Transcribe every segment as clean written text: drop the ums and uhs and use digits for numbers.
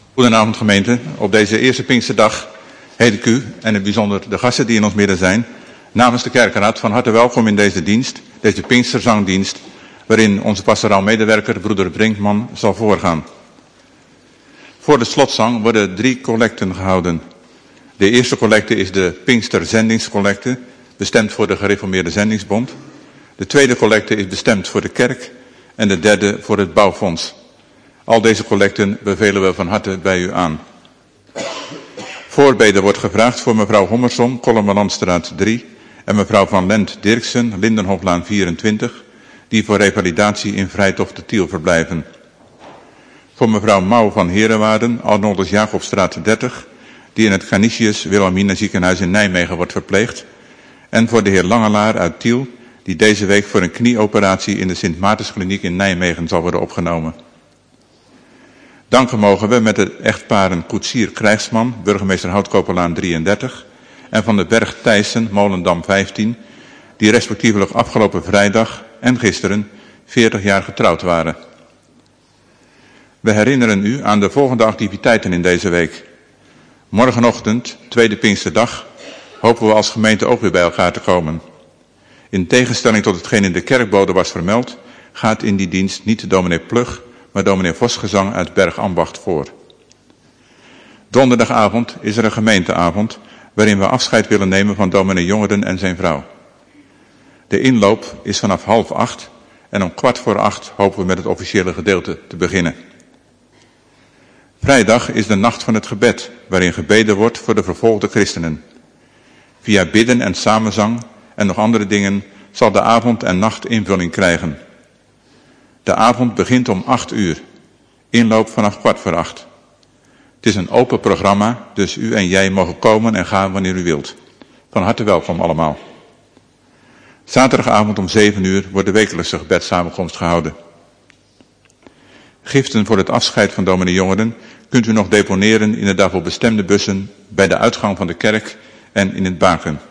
Goedenavond gemeente. Op deze eerste Pinksterdag heet ik u en in het bijzonder de gasten die in ons midden zijn, namens de Kerkenraad van harte welkom in deze dienst, deze Pinksterzangdienst, waarin onze pastoraal medewerker broeder Brinkman zal voorgaan. Voor de slotzang worden 3 collecten gehouden. De eerste collecte is de Pinksterzendingscollecte, bestemd voor de Gereformeerde Zendingsbond. De tweede collecte is bestemd voor de kerk en de derde voor het bouwfonds. Al deze collecten bevelen we van harte bij u aan. Voorbeden wordt gevraagd voor mevrouw Hommersom, Kollemelandstraat 3, en mevrouw Van Lent Dirksen, Lindenhoflaan 24, die voor revalidatie in Vrijthof te Tiel verblijven. Voor mevrouw Mouw van Herenwaarden, Arnoldus Jacobstraat 30, die in het Canisius Wilhelmina ziekenhuis in Nijmegen wordt verpleegd. En voor de heer Langelaar uit Tiel, die deze week voor een knieoperatie in de Sint Maartenskliniek in Nijmegen zal worden opgenomen. Danken mogen we met de echtparen Koetsier Krijgsman, burgemeester Houtkoperlaan 33, en Van den Berg Thijssen, Molendam 15, die respectievelijk afgelopen vrijdag en gisteren 40 jaar getrouwd waren. We herinneren u aan de volgende activiteiten in deze week. Morgenochtend, tweede Pinksterdag, hopen we als gemeente ook weer bij elkaar te komen. In tegenstelling tot hetgeen in de kerkbode was vermeld, gaat in die dienst niet dominee Plug, maar dominee Vosgezang uit Bergambacht voor. Donderdagavond is er een gemeenteavond, waarin we afscheid willen nemen van dominee Jongeren en zijn vrouw. De inloop is vanaf 7:30 en om 7:15 hopen we met het officiële gedeelte te beginnen. Vrijdag is de nacht van het gebed, waarin gebeden wordt voor de vervolgde christenen. Via bidden en samenzang en nog andere dingen zal de avond en nacht invulling krijgen. De avond begint om 8:00, inloop vanaf 7:15. Het is een open programma, dus u en jij mogen komen en gaan wanneer u wilt. Van harte welkom allemaal. Zaterdagavond om 7:00 wordt de wekelijkse gebedssamenkomst gehouden. Giften voor het afscheid van dominee Jongeren kunt u nog deponeren in de daarvoor bestemde bussen bij de uitgang van de kerk en in het Baken.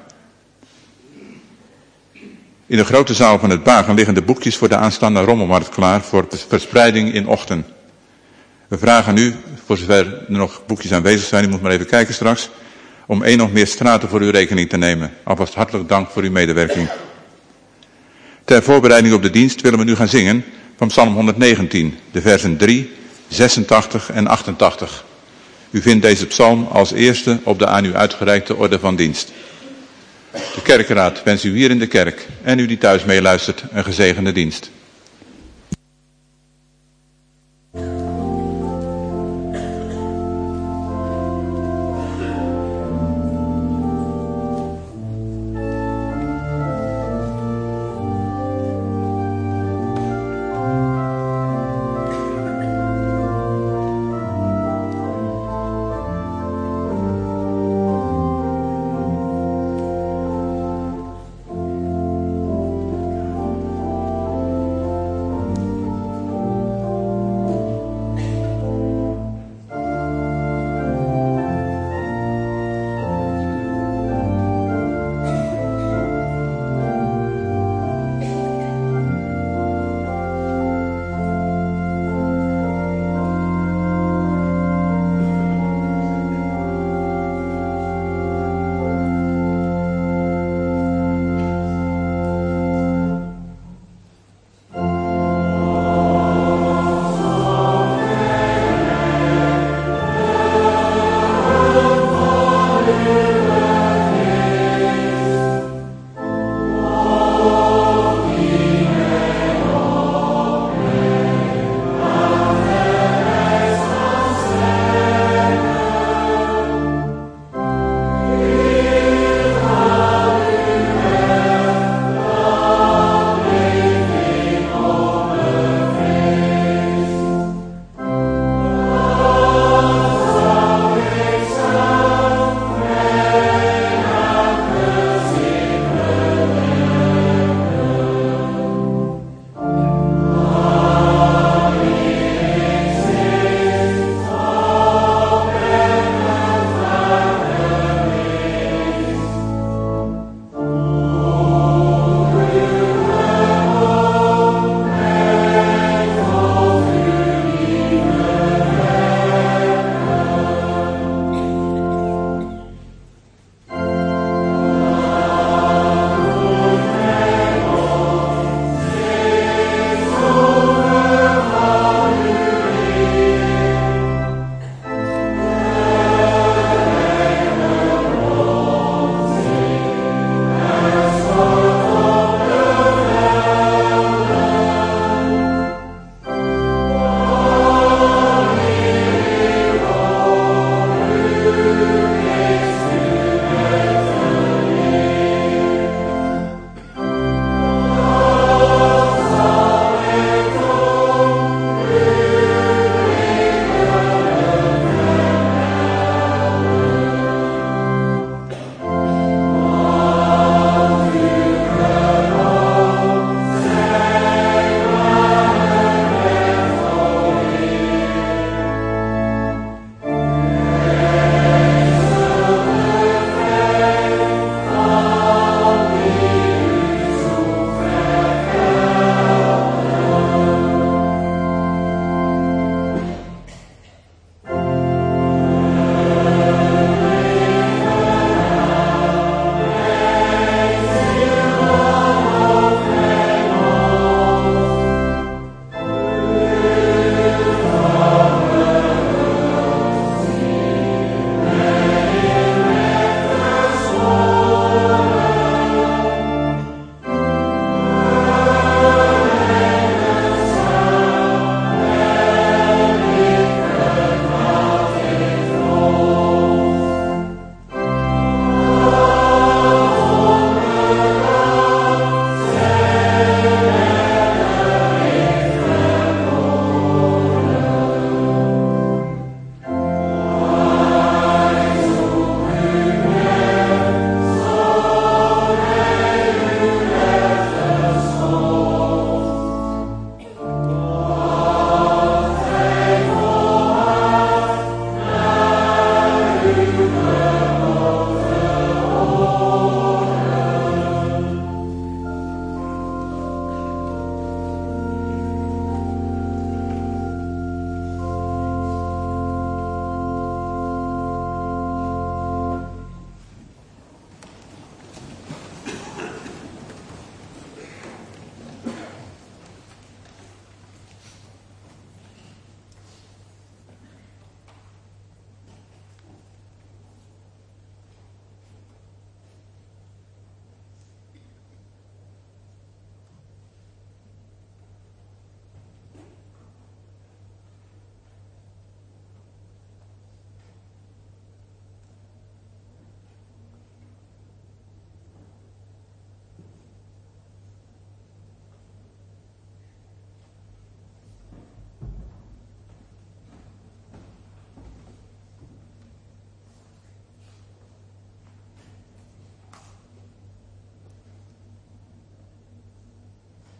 In de grote zaal van het Baken liggen de boekjes voor de aanstaande rommelmarkt klaar voor verspreiding in ochtend. We vragen u, voor zover er nog boekjes aanwezig zijn, u moet maar even kijken straks, om 1 of meer straten voor uw rekening te nemen. Alvast hartelijk dank voor uw medewerking. Ter voorbereiding op de dienst willen we nu gaan zingen van Psalm 119, de versen 3, 86 en 88. U vindt deze psalm als eerste op de aan u uitgereikte orde van dienst. De kerkenraad wens u hier in de kerk en u die thuis meeluistert een gezegende dienst.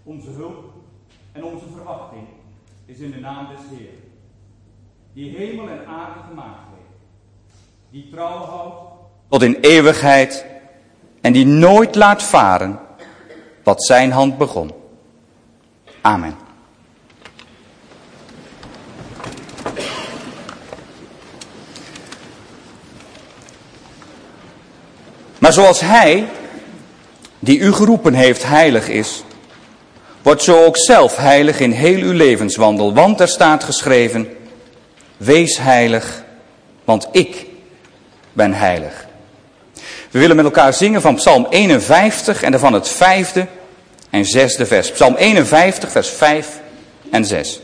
Onze hulp en onze verwachting is in de naam des Heeren, die hemel en aarde gemaakt heeft, die trouw houdt tot in eeuwigheid en die nooit laat varen wat zijn hand begon. Amen. Maar zoals Hij, die u geroepen heeft, heilig is, wordt zo ook zelf heilig in heel uw levenswandel. Want er staat geschreven, wees heilig, want ik ben heilig. We willen met elkaar zingen van Psalm 51 en daarvan het 5e en 6e vers. Psalm 51, vers 5 en 6.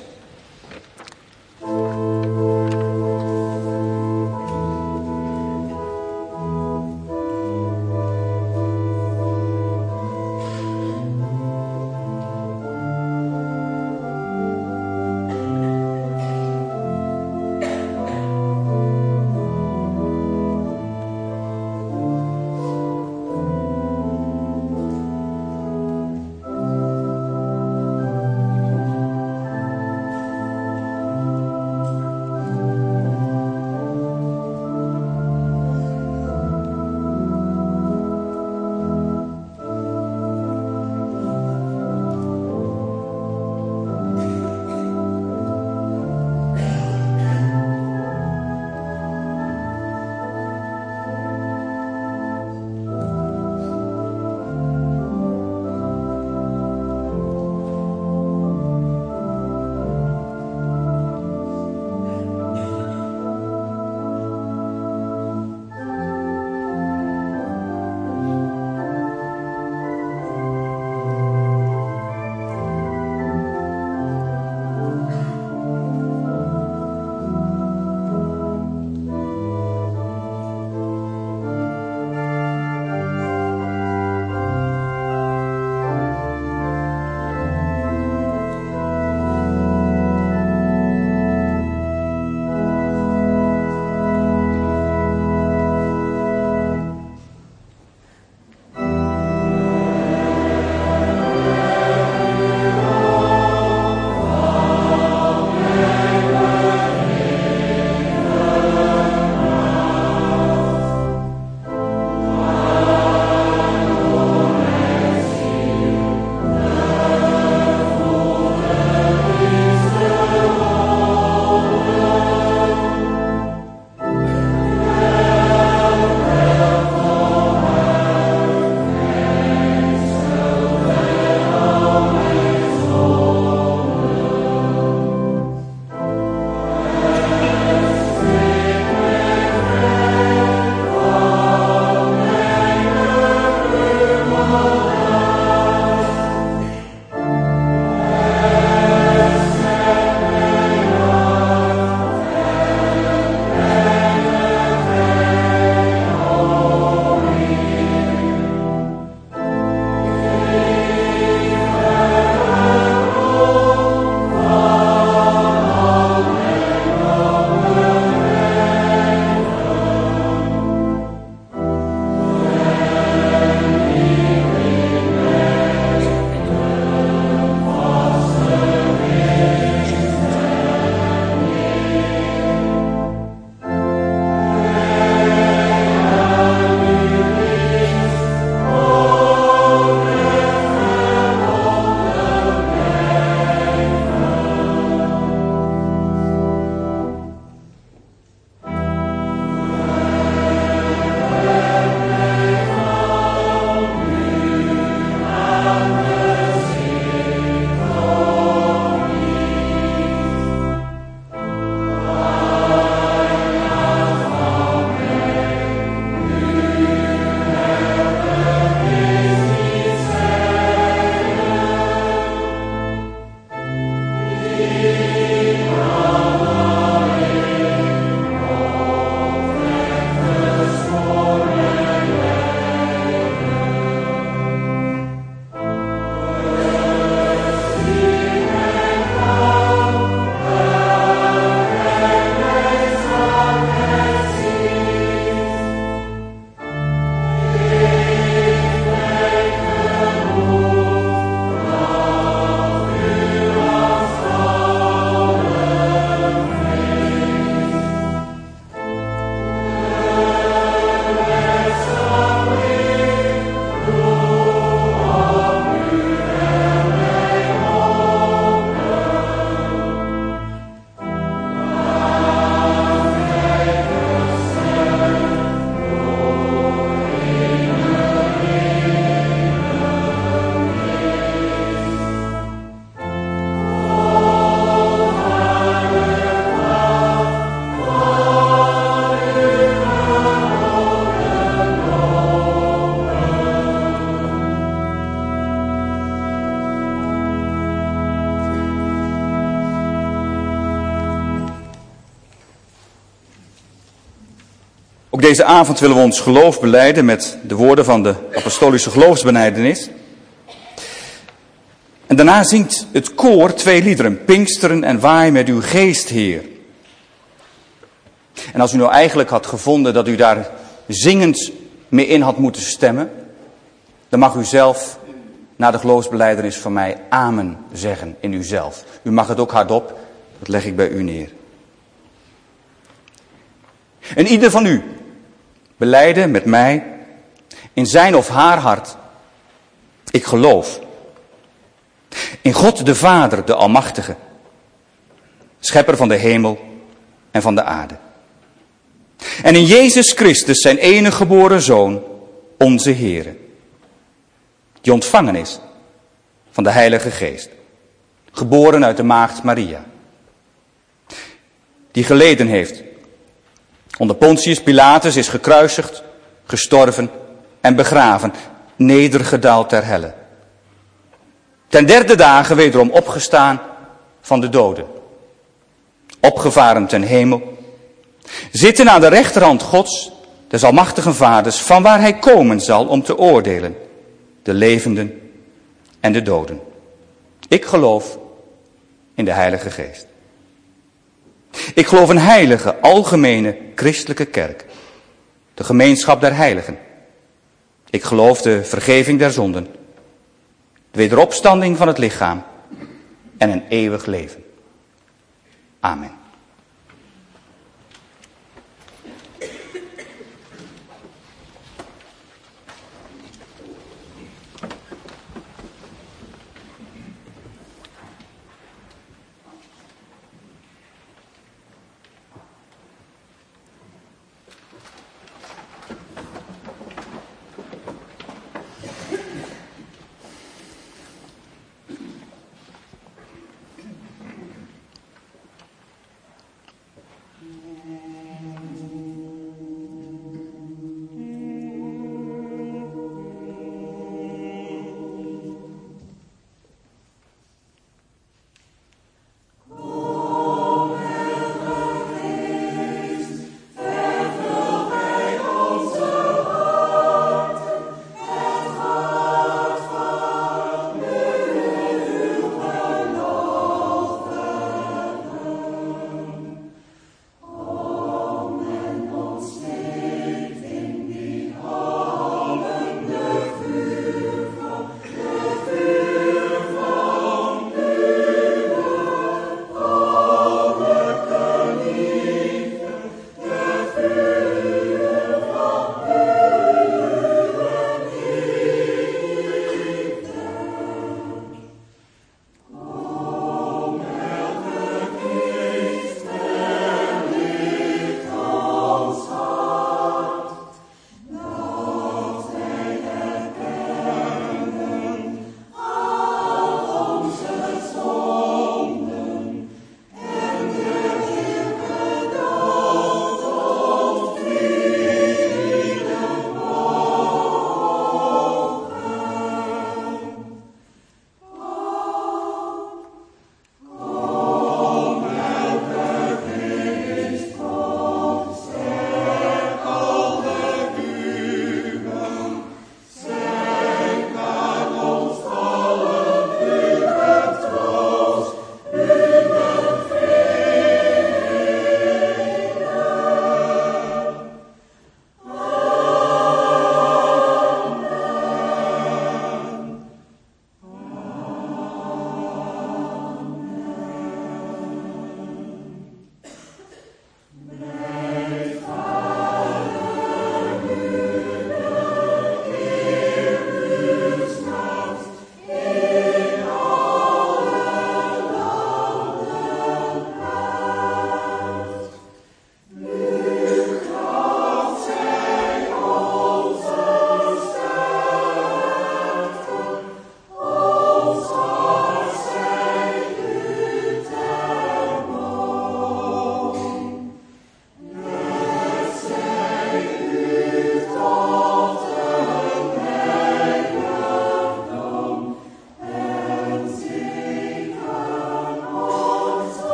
Ook deze avond willen we ons geloof belijden met de woorden van de apostolische geloofsbelijdenis. En daarna zingt het koor 2 liederen, Pinksteren en Waai met uw geest, Heer. En als u nou eigenlijk had gevonden dat u daar zingend mee in had moeten stemmen, dan mag u zelf na de geloofsbelijdenis van mij amen zeggen in uzelf. U mag het ook hardop, dat leg ik bij u neer. En ieder van u belijden met mij in zijn of haar hart: ik geloof in God de Vader, de Almachtige, schepper van de hemel en van de aarde. En in Jezus Christus, zijn enige geboren Zoon, onze Heere, die ontvangen is van de Heilige Geest, geboren uit de maagd Maria, die geleden heeft onder Pontius Pilatus, is gekruisigd, gestorven en begraven, nedergedaald ter helle. Ten 3e dagen wederom opgestaan van de doden, opgevaren ten hemel, zitten aan de rechterhand Gods, des almachtigen Vaders, van waar hij komen zal om te oordelen, de levenden en de doden. Ik geloof in de Heilige Geest. Ik geloof een heilige, algemene, christelijke kerk, de gemeenschap der heiligen. Ik geloof de vergeving der zonden, de wederopstanding van het lichaam en een eeuwig leven. Amen.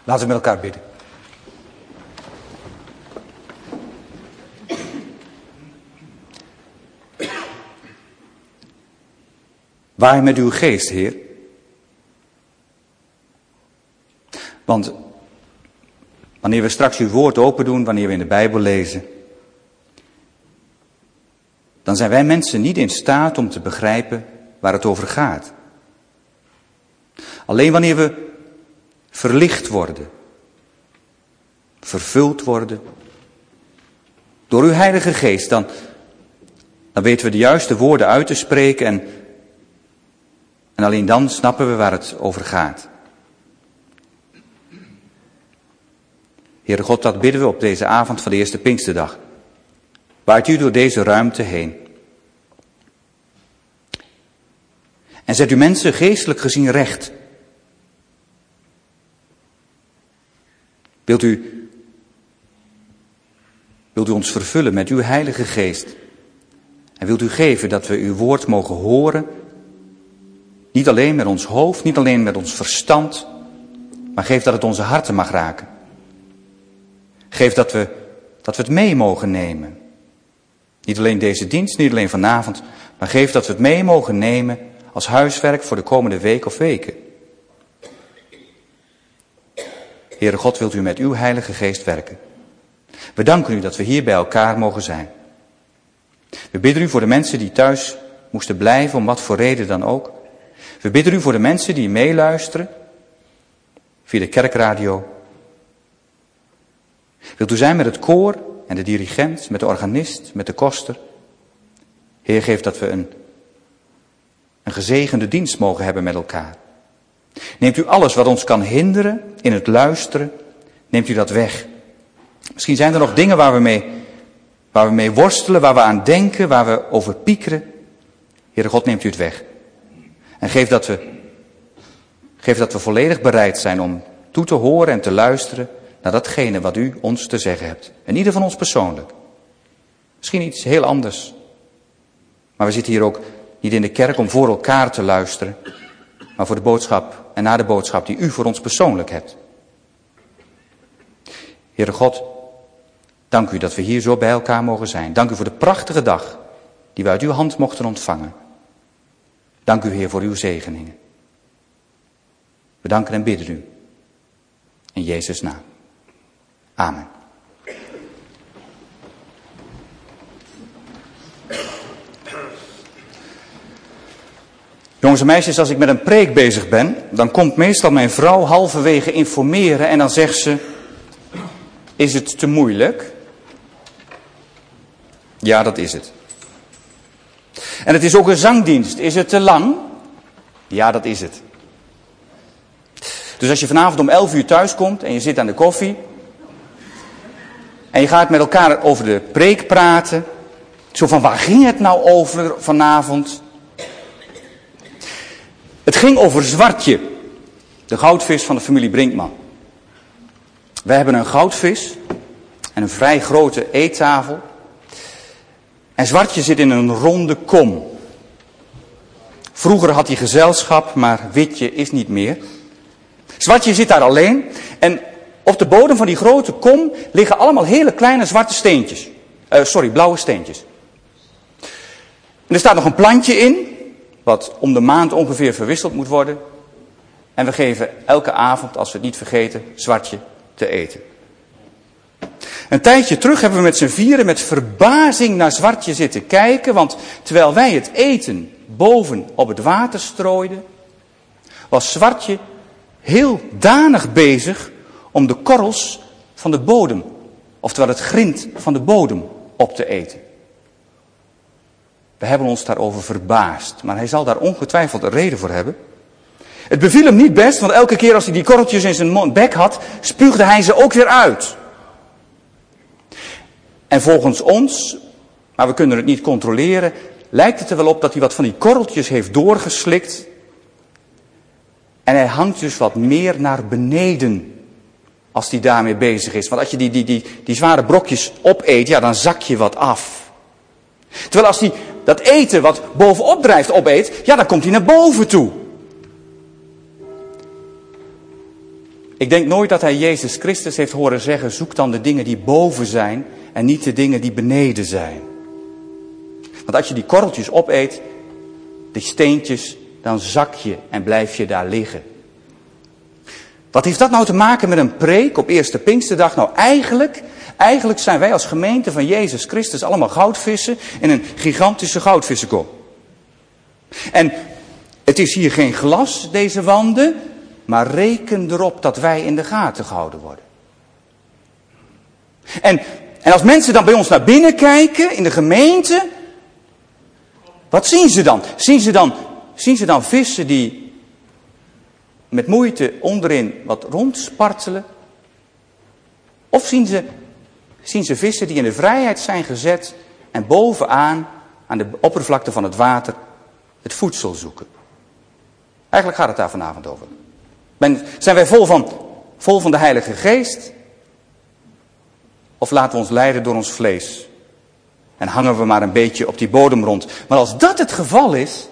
Laten we met elkaar bidden. Waai met uw geest, Heer. Want wanneer we straks uw woord open doen, wanneer we in de Bijbel lezen, dan zijn wij mensen niet in staat om te begrijpen waar het over gaat. Alleen wanneer we verlicht worden, vervuld worden door uw Heilige Geest, dan weten we de juiste woorden uit te spreken en alleen dan snappen we waar het over gaat. Heere God, dat bidden we op deze avond van de eerste Pinksterdag. Waait u door deze ruimte heen. En zet uw mensen geestelijk gezien recht. Wilt u ons vervullen met uw Heilige Geest? En wilt u geven dat we uw woord mogen horen? Niet alleen met ons hoofd, niet alleen met ons verstand, maar geef dat het onze harten mag raken. Geef dat we het mee mogen nemen. Niet alleen deze dienst, niet alleen vanavond, maar geef dat we het mee mogen nemen als huiswerk voor de komende week of weken. Heere God, wilt u met uw Heilige Geest werken. We danken u dat we hier bij elkaar mogen zijn. We bidden u voor de mensen die thuis moesten blijven, om wat voor reden dan ook. We bidden u voor de mensen die meeluisteren, via de kerkradio. Wilt u zijn met het koor en de dirigent, met de organist, met de koster. Heer, geef dat we een gezegende dienst mogen hebben met elkaar. Neemt u alles wat ons kan hinderen in het luisteren, neemt u dat weg. Misschien zijn er nog dingen waar we mee worstelen, waar we aan denken, waar we over piekeren. Heere God, neemt u het weg. En geef dat we volledig bereid zijn om toe te horen en te luisteren naar datgene wat u ons te zeggen hebt. En ieder van ons persoonlijk. Misschien iets heel anders. Maar we zitten hier ook niet in de kerk om voor elkaar te luisteren, maar voor de boodschap en naar de boodschap die u voor ons persoonlijk hebt. Heere God, dank u dat we hier zo bij elkaar mogen zijn. Dank u voor de prachtige dag die we uit uw hand mochten ontvangen. Dank u, Heer, voor uw zegeningen. We danken en bidden u. In Jezus' naam. Amen. Jongens en meisjes, als ik met een preek bezig ben, dan komt meestal mijn vrouw halverwege informeren en dan zegt ze: is het te moeilijk? Ja, dat is het. En het is ook een zangdienst. Is het te lang? Ja, dat is het. Dus als je vanavond om 11 uur thuis komt en je zit aan de koffie en je gaat met elkaar over de preek praten, zo van waar ging het nou over vanavond? Het ging over Zwartje, de goudvis van de familie Brinkman. Wij hebben een goudvis en een vrij grote eettafel. En Zwartje zit in een ronde kom. Vroeger had hij gezelschap, maar Witje is niet meer. Zwartje zit daar alleen en op de bodem van die grote kom liggen allemaal hele kleine zwarte steentjes. Blauwe steentjes. En er staat nog een plantje in, wat om de maand ongeveer verwisseld moet worden. En we geven elke avond, als we het niet vergeten, Zwartje te eten. Een tijdje terug hebben we met z'n vieren met verbazing naar Zwartje zitten kijken, want terwijl wij het eten boven op het water strooiden, was Zwartje heel danig bezig om de korrels van de bodem, oftewel het grind van de bodem, op te eten. We hebben ons daarover verbaasd, maar hij zal daar ongetwijfeld een reden voor hebben. Het beviel hem niet best, want elke keer als hij die korreltjes in zijn bek had, spuugde hij ze ook weer uit. En volgens ons, maar we kunnen het niet controleren, lijkt het er wel op dat hij wat van die korreltjes heeft doorgeslikt. En hij hangt dus wat meer naar beneden als hij daarmee bezig is. Want als je die zware brokjes opeet, ja, dan zak je wat af. Terwijl als hij dat eten wat bovenop drijft opeet, ja, dan komt hij naar boven toe. Ik denk nooit dat hij Jezus Christus heeft horen zeggen, zoek dan de dingen die boven zijn en niet de dingen die beneden zijn. Want als je die korreltjes opeet, die steentjes, dan zak je en blijf je daar liggen. Wat heeft dat nou te maken met een preek op eerste Pinksterdag? Nou, eigenlijk zijn wij als gemeente van Jezus Christus allemaal goudvissen in een gigantische goudvissenkom. En het is hier geen glas, deze wanden, maar reken erop dat wij in de gaten gehouden worden. En als mensen dan bij ons naar binnen kijken, in de gemeente, wat zien ze dan? Zien ze dan vissen die met moeite onderin wat rondspartelen? Of zien ze vissen die in de vrijheid zijn gezet en bovenaan, aan de oppervlakte van het water, het voedsel zoeken? Eigenlijk gaat het daar vanavond over. Zijn wij vol van de Heilige Geest? Of laten we ons leiden door ons vlees? En hangen we maar een beetje op die bodem rond. Maar als dat het geval is,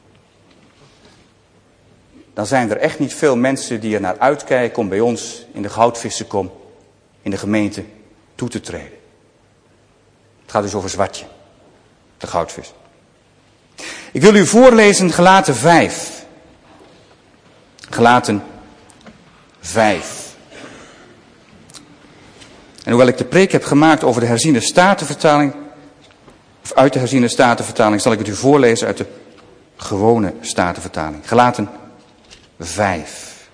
dan zijn er echt niet veel mensen die er naar uitkijken om bij ons in de goudvissenkom, in de gemeente, toe te treden. Het gaat dus over Zwartje, de goudvis. Ik wil u voorlezen Galaten 5. Galaten 5. En hoewel ik de preek heb gemaakt over de herziene statenvertaling, of uit de herziene statenvertaling, zal ik het u voorlezen uit de gewone statenvertaling. Galaten 5.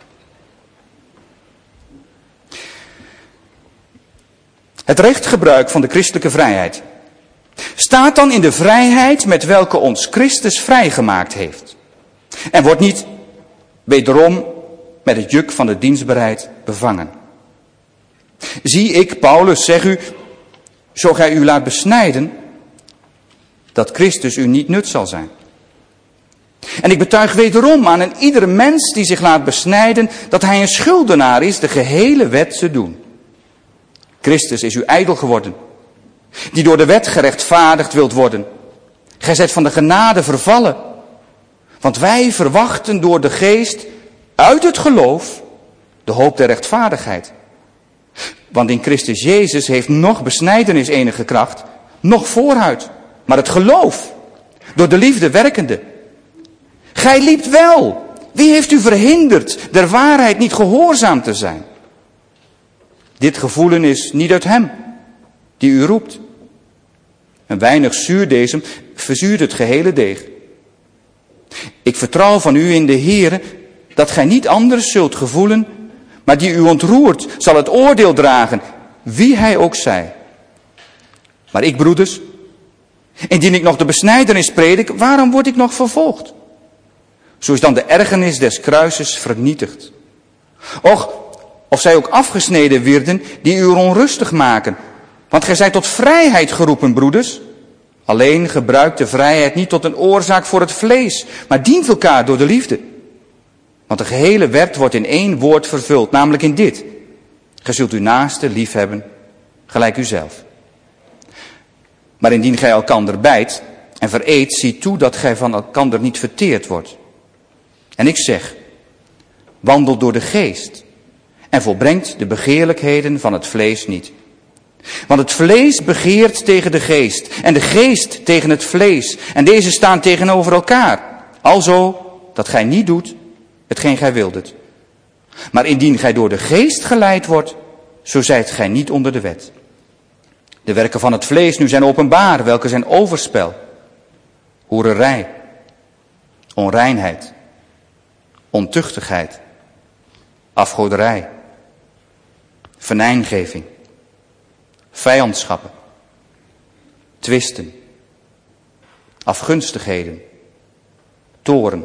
Het rechtgebruik van de christelijke vrijheid staat dan in de vrijheid met welke ons Christus vrijgemaakt heeft. En wordt niet wederom met het juk van de dienstbaarheid bevangen. Zie ik, Paulus, zeg u, zo gij u laat besnijden, dat Christus u niet nut zal zijn. En ik betuig wederom aan een iedere mens die zich laat besnijden, dat hij een schuldenaar is de gehele wet te doen. Christus is u ijdel geworden, die door de wet gerechtvaardigd wilt worden. Gij zijt van de genade vervallen, want wij verwachten door de geest uit het geloof de hoop der rechtvaardigheid. Want in Christus Jezus heeft nog besnijdenis enige kracht, nog voorhuid, maar het geloof, door de liefde werkende. Gij liept wel. Wie heeft u verhinderd der waarheid niet gehoorzaam te zijn? Dit gevoelen is niet uit hem, die u roept. Een weinig zuurdesem verzuurt het gehele deeg. Ik vertrouw van u in de Heere, dat gij niet anders zult gevoelen, maar die u ontroert, zal het oordeel dragen, wie hij ook zij. Maar ik, broeders, indien ik nog de besnijdenis predik, waarom word ik nog vervolgd? Zo is dan de ergernis des kruises vernietigd. Och, of zij ook afgesneden werden, die u onrustig maken. Want gij zijt tot vrijheid geroepen, broeders. Alleen gebruikt de vrijheid niet tot een oorzaak voor het vlees, maar dient elkaar door de liefde. Want de gehele wet wordt in één woord vervuld, namelijk in dit. Gij zult uw naaste liefhebben, gelijk uzelf. Maar indien gij elkander bijt en vereet, zie toe dat gij van elkander niet verteerd wordt. En ik zeg, wandel door de geest en volbrengt de begeerlijkheden van het vlees niet. Want het vlees begeert tegen de geest en de geest tegen het vlees. En deze staan tegenover elkaar. Alzo dat gij niet doet hetgeen gij wildet. Maar indien gij door de geest geleid wordt, zo zijt gij niet onder de wet. De werken van het vlees nu zijn openbaar, welke zijn overspel, hoererij, onreinheid, ontuchtigheid, afgoderij, venijngeving, vijandschappen, twisten, afgunstigheden, toorn,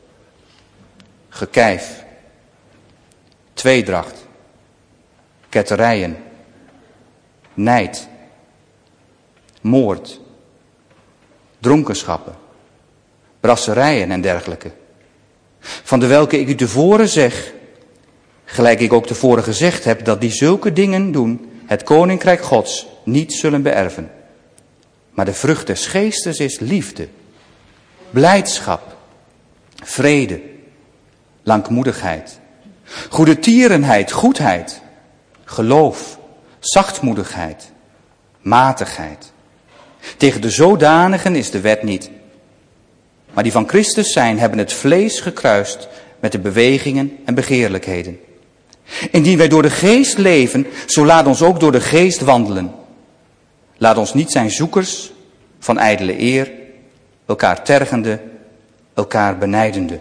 gekijf, tweedracht, ketterijen, nijd, moord, dronkenschappen, brasserijen en dergelijke. Van de welke ik u tevoren zeg, gelijk ik ook tevoren gezegd heb, dat die zulke dingen doen, het koninkrijk Gods niet zullen beërven. Maar de vrucht des geestes is liefde, blijdschap, vrede, langmoedigheid, Goedertierenheid, goedheid, geloof, zachtmoedigheid, matigheid. Tegen de zodanigen is de wet niet. Maar die van Christus zijn, hebben het vlees gekruist met de bewegingen en begeerlijkheden. Indien wij door de geest leven, zo laat ons ook door de geest wandelen. Laat ons niet zijn zoekers van ijdele eer, elkaar tergende, elkaar benijdende.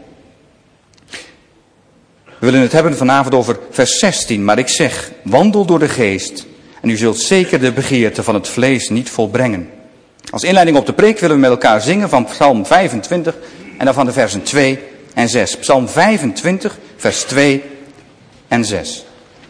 We willen het hebben vanavond over vers 16, maar ik zeg, wandel door de geest en u zult zeker de begeerte van het vlees niet volbrengen. Als inleiding op de preek willen we met elkaar zingen van Psalm 25 en dan van de versen 2 en 6. Psalm 25, vers 2 en 6.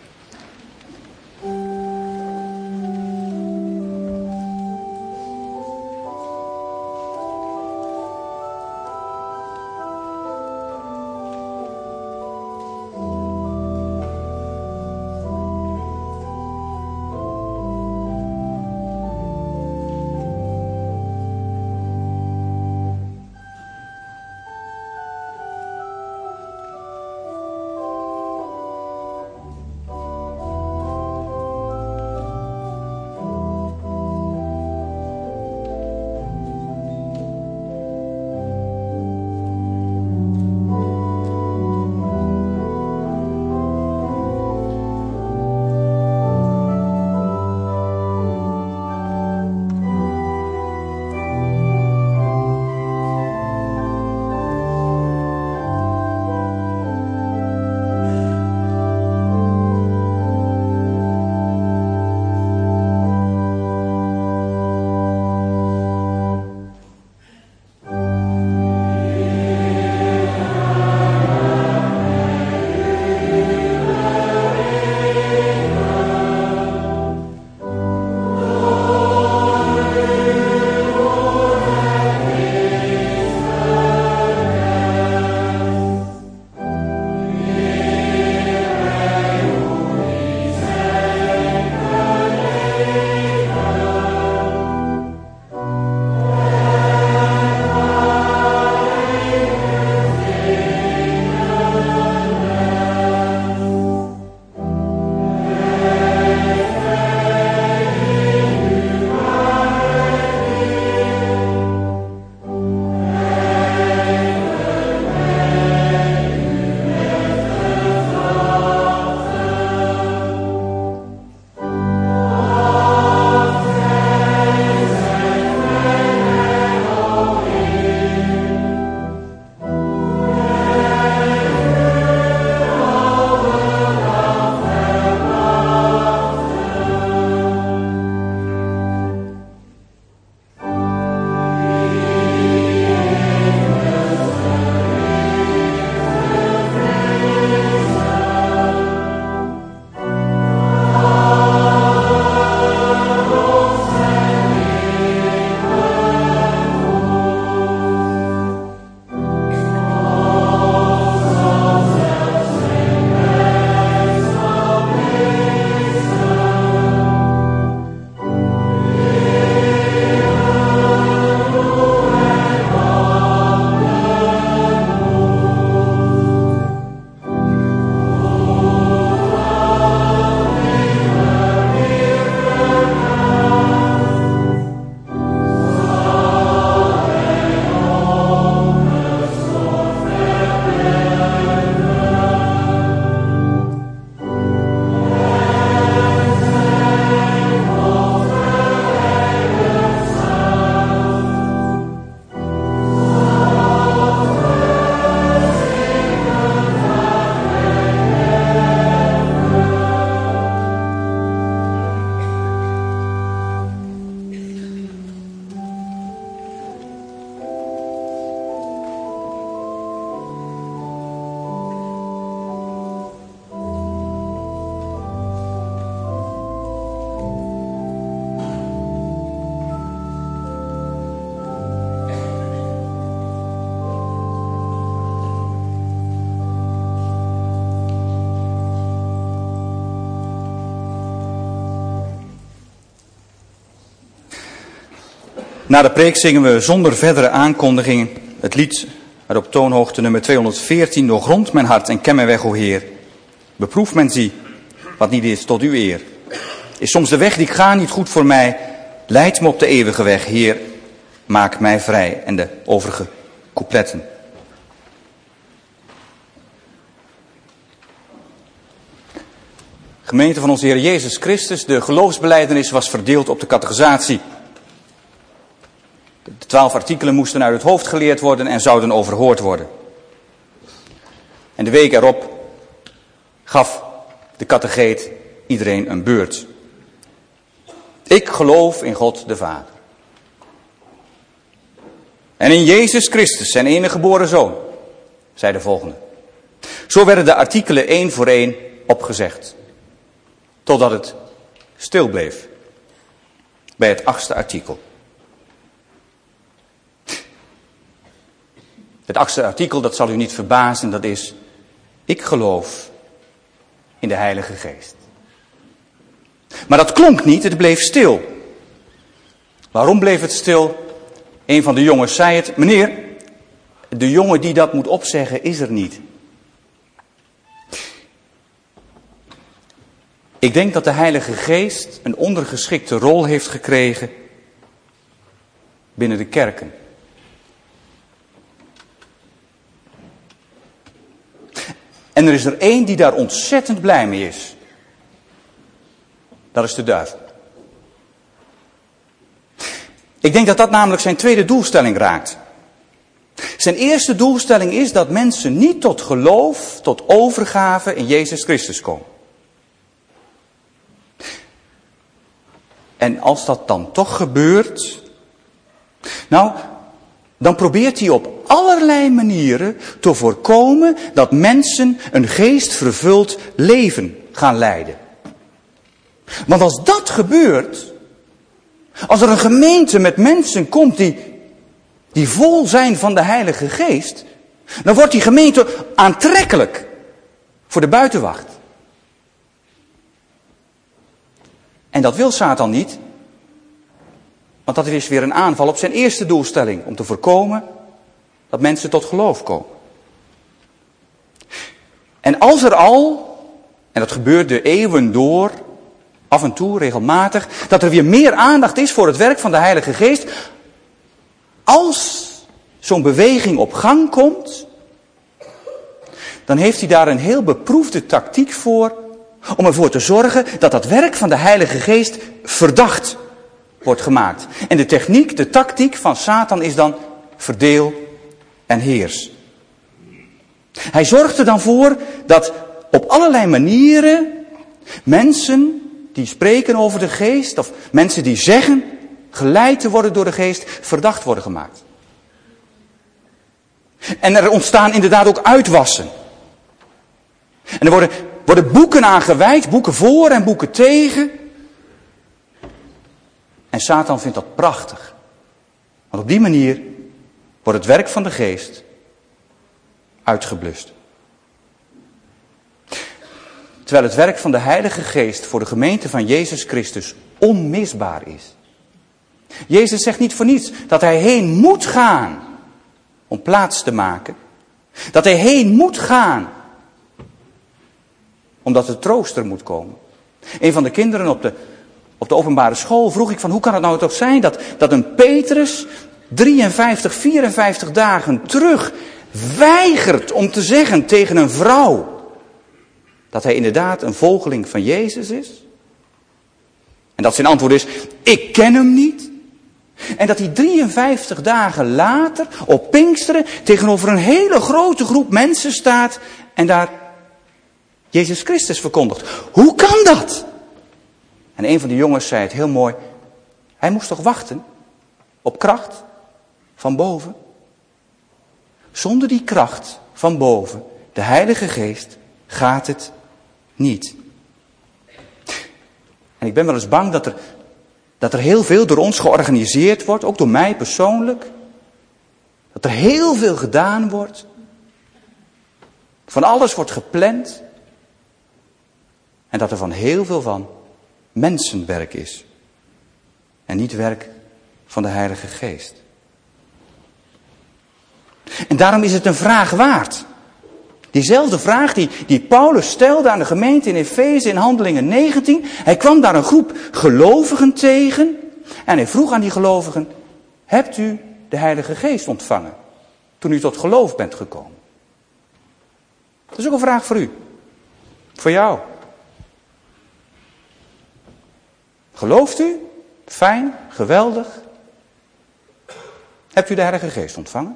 Na de preek zingen we zonder verdere aankondiging het lied uit op toonhoogte nummer 214. Doorgrond mijn hart en ken mijn weg, o Heer. Beproef men zie, wat niet is tot uw eer. Is soms de weg die ik ga niet goed voor mij? Leid me op de eeuwige weg, Heer, maak mij vrij. En de overige coupletten. Gemeente van onze Heer Jezus Christus, de geloofsbelijdenis was verdeeld op de catechisatie. De 12 artikelen moesten uit het hoofd geleerd worden en zouden overhoord worden. En de week erop gaf de catecheet iedereen een beurt. Ik geloof in God de Vader. En in Jezus Christus, zijn enige geboren Zoon, zei de volgende. Zo werden de artikelen 1 voor 1 opgezegd. Totdat het stil bleef. Bij het 8e artikel. Het 8e artikel, dat zal u niet verbazen, dat is: ik geloof in de Heilige Geest. Maar dat klonk niet, het bleef stil. Waarom bleef het stil? Een van de jongens zei het: meneer, de jongen die dat moet opzeggen is er niet. Ik denk dat de Heilige Geest een ondergeschikte rol heeft gekregen binnen de kerken. En er is er één die daar ontzettend blij mee is. Dat is de duivel. Ik denk dat dat namelijk zijn tweede doelstelling raakt. Zijn eerste doelstelling is dat mensen niet tot geloof, tot overgave in Jezus Christus komen. En als dat dan toch gebeurt, nou, dan probeert hij op allerlei manieren te voorkomen dat mensen een geestvervuld leven gaan leiden. Want als dat gebeurt, als er een gemeente met mensen komt die vol zijn van de Heilige Geest, dan wordt die gemeente aantrekkelijk voor de buitenwacht. En dat wil Satan niet, want dat is weer een aanval op zijn eerste doelstelling, om te voorkomen dat mensen tot geloof komen. En als er al, en dat gebeurt de eeuwen door, af en toe regelmatig, dat er weer meer aandacht is voor het werk van de Heilige Geest, als zo'n beweging op gang komt, dan heeft hij daar een heel beproefde tactiek voor, om ervoor te zorgen dat dat werk van de Heilige Geest verdacht wordt gemaakt. En de techniek, de tactiek van Satan is dan verdeel en heers. Hij zorgt er dan voor dat op allerlei manieren mensen die spreken over de Geest, of mensen die zeggen geleid te worden door de Geest, verdacht worden gemaakt. En er ontstaan inderdaad ook uitwassen. En er worden boeken aangeweid, boeken voor en boeken tegen. En Satan vindt dat prachtig. Want op die manier wordt het werk van de Geest uitgeblust. Terwijl het werk van de Heilige Geest voor de gemeente van Jezus Christus onmisbaar is. Jezus zegt niet voor niets dat hij heen moet gaan om plaats te maken. Dat hij heen moet gaan omdat de trooster moet komen. Een van de kinderen op de openbare school vroeg ik van hoe kan het nou toch zijn dat een Petrus 53, 54 dagen terug weigert om te zeggen tegen een vrouw dat hij inderdaad een volgeling van Jezus is? En dat zijn antwoord is: ik ken hem niet. En dat hij 53 dagen later op Pinksteren tegenover een hele grote groep mensen staat en daar Jezus Christus verkondigt. Hoe kan dat? En een van de jongens zei het heel mooi: hij moest toch wachten op kracht van boven? Zonder die kracht van boven, de Heilige Geest, gaat het niet. En ik ben wel eens bang dat er heel veel door ons georganiseerd wordt, ook door mij persoonlijk. Dat er heel veel gedaan wordt. Van alles wordt gepland. En dat er van heel veel van mensenwerk is. En niet werk van de Heilige Geest. En daarom is het een vraag waard. Diezelfde vraag die Paulus stelde aan de gemeente in Efeze in Handelingen 19. Hij kwam daar een groep gelovigen tegen. En hij vroeg aan die gelovigen, hebt u de Heilige Geest ontvangen toen u tot geloof bent gekomen? Dat is ook een vraag voor u. Voor jou. Gelooft u? Fijn, geweldig. Hebt u de Heilige Geest ontvangen?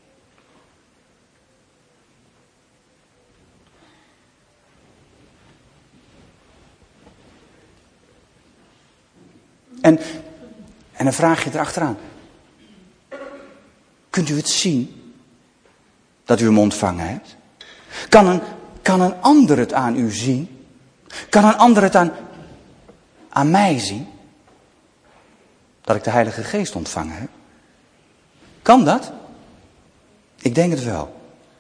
En dan vraag je erachteraan. Kunt u het zien dat u hem ontvangen hebt? Kan een ander het aan u zien? Kan een ander het aan mij zien? Dat ik de Heilige Geest ontvangen heb? Kan dat? Ik denk het wel.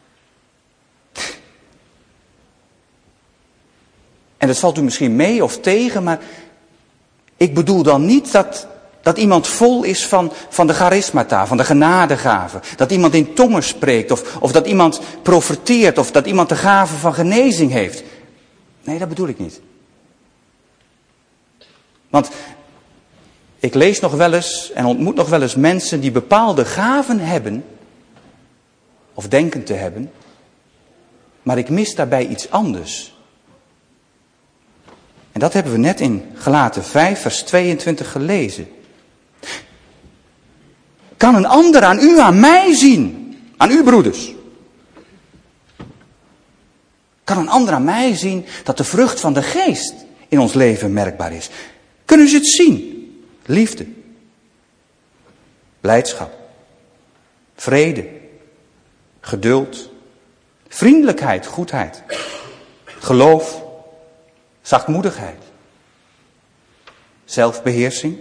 En dat valt u misschien mee of tegen, maar ik bedoel dan niet dat iemand vol is van de charismata, van de genadegaven. Dat iemand in tongen spreekt of dat iemand profeteert of dat iemand de gave van genezing heeft. Nee, dat bedoel ik niet. Want ik lees nog wel eens en ontmoet nog wel eens mensen die bepaalde gaven hebben, of denken te hebben, maar ik mis daarbij iets anders. En dat hebben we net in Galaten 5 vers 22 gelezen. Kan een ander aan u, aan mij zien, aan u broeders? Kan een ander aan mij zien dat de vrucht van de geest in ons leven merkbaar is? Kunnen ze het zien? Liefde, blijdschap, vrede, geduld, vriendelijkheid, goedheid, geloof, zachtmoedigheid, zelfbeheersing.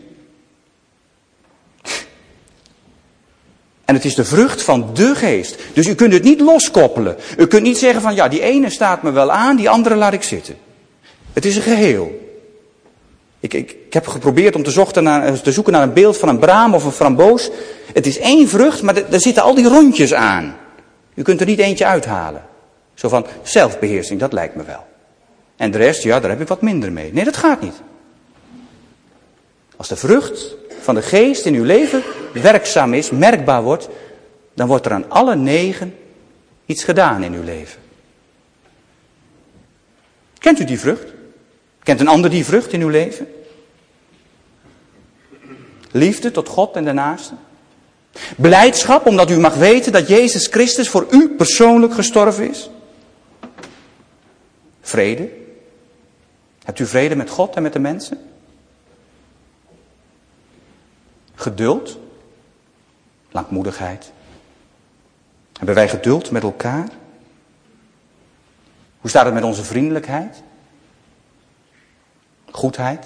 En het is de vrucht van de geest. Dus u kunt het niet loskoppelen. U kunt niet zeggen van ja, die ene staat me wel aan, die andere laat ik zitten. Het is een geheel. Ik heb geprobeerd om te zoeken naar een beeld van een braam of een framboos. Het is één vrucht, maar er zitten al die rondjes aan. U kunt er niet eentje uithalen. Zo van zelfbeheersing, dat lijkt me wel. En de rest, ja, daar heb ik wat minder mee. Nee, dat gaat niet. Als de vrucht van de geest in uw leven werkzaam is, merkbaar wordt, dan wordt er aan alle 9 iets gedaan in uw leven. Kent u die vrucht? Kent een ander die vrucht in uw leven? Liefde tot God en de naaste. Blijdschap omdat u mag weten dat Jezus Christus voor u persoonlijk gestorven is. Vrede. Hebt u vrede met God en met de mensen? Geduld. Langmoedigheid. Hebben wij geduld met elkaar? Hoe staat het met onze vriendelijkheid? Goedheid?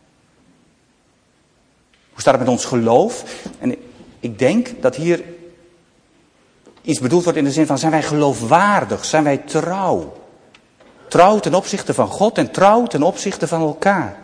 Hoe staat het met ons geloof? En ik denk dat hier iets bedoeld wordt in de zin van, zijn wij geloofwaardig? Zijn wij trouw? Trouw ten opzichte van God en trouw ten opzichte van elkaar.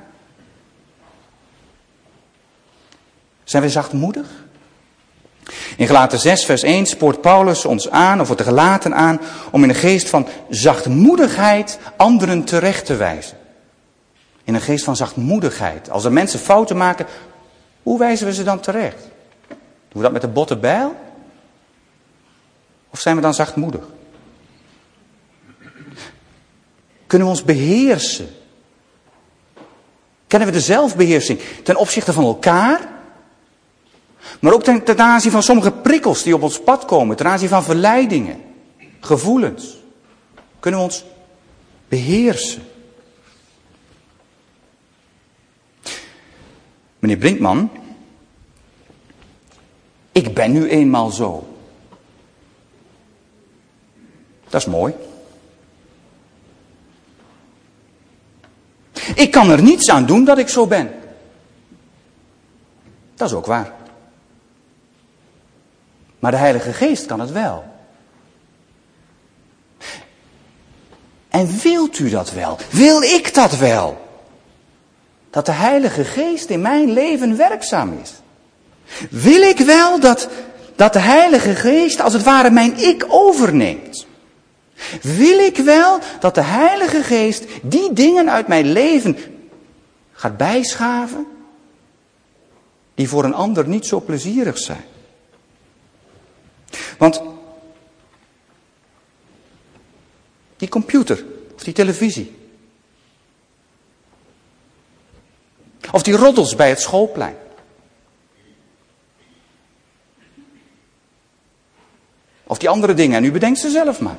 Zijn wij zachtmoedig? In Galaten 6 vers 1 spoort Paulus ons aan, of wordt de Galaten aan, om in een geest van zachtmoedigheid anderen terecht te wijzen. In een geest van zachtmoedigheid. Als er mensen fouten maken, hoe wijzen we ze dan terecht? Doen we dat met de botte bijl? Of zijn we dan zachtmoedig? Kunnen we ons beheersen? Kennen we de zelfbeheersing ten opzichte van elkaar? Maar ook ten aanzien van sommige prikkels die op ons pad komen. Ten aanzien van verleidingen, gevoelens. Kunnen we ons beheersen? Meneer Brinkman, ik ben nu eenmaal zo. Dat is mooi. Ik kan er niets aan doen dat ik zo ben. Dat is ook waar. Maar de Heilige Geest kan het wel. En wilt u dat wel? Wil ik dat wel? Dat de Heilige Geest in mijn leven werkzaam is. Wil ik wel dat de Heilige Geest als het ware mijn ik overneemt? Wil ik wel dat de Heilige Geest die dingen uit mijn leven gaat bijschaven die voor een ander niet zo plezierig zijn? Want die computer of die televisie of die roddels bij het schoolplein. Of die andere dingen, en u bedenkt ze zelf maar.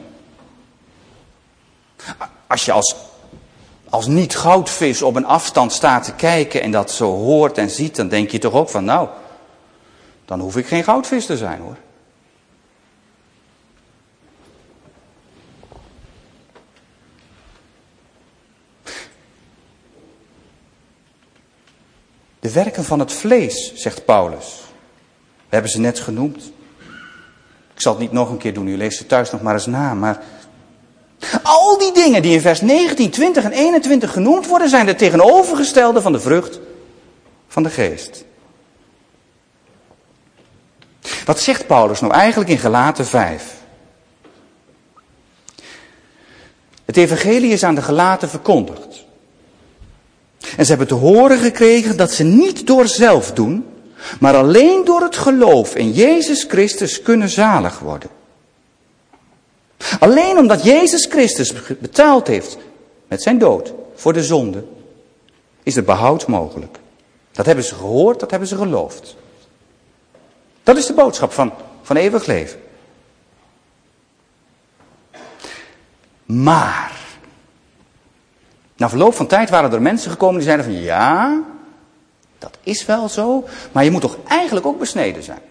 Als je als niet-goudvis op een afstand staat te kijken en dat zo hoort en ziet, dan denk je toch ook van, nou, dan hoef ik geen goudvis te zijn, hoor. De werken van het vlees, zegt Paulus. We hebben ze net genoemd. Ik zal het niet nog een keer doen, u leest ze thuis nog maar eens na. Maar al die dingen die in vers 19, 20 en 21 genoemd worden, zijn de tegenovergestelde van de vrucht van de geest. Wat zegt Paulus nou eigenlijk in Galaten 5? Het evangelie is aan de Galaten verkondigd. En ze hebben te horen gekregen dat ze niet door zelf doen, maar alleen door het geloof in Jezus Christus kunnen zalig worden. Alleen omdat Jezus Christus betaald heeft met zijn dood voor de zonde, is er behoud mogelijk. Dat hebben ze gehoord, dat hebben ze geloofd. Dat is de boodschap van eeuwig leven. Maar na verloop van tijd waren er mensen gekomen die zeiden van ja, dat is wel zo, maar je moet toch eigenlijk ook besneden zijn.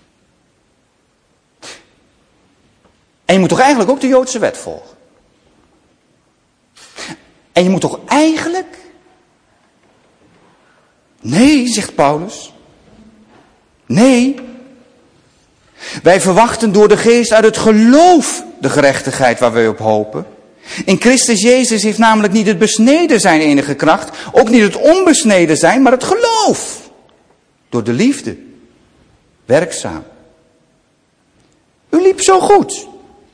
En je moet toch eigenlijk ook de Joodse wet volgen. En je moet toch eigenlijk... Nee, zegt Paulus. Nee. Wij verwachten door de geest uit het geloof de gerechtigheid waar wij op hopen. In Christus Jezus heeft namelijk niet het besneden zijn enige kracht, ook niet het onbesneden zijn, maar het geloof. Door de liefde. Werkzaam. U liep zo goed.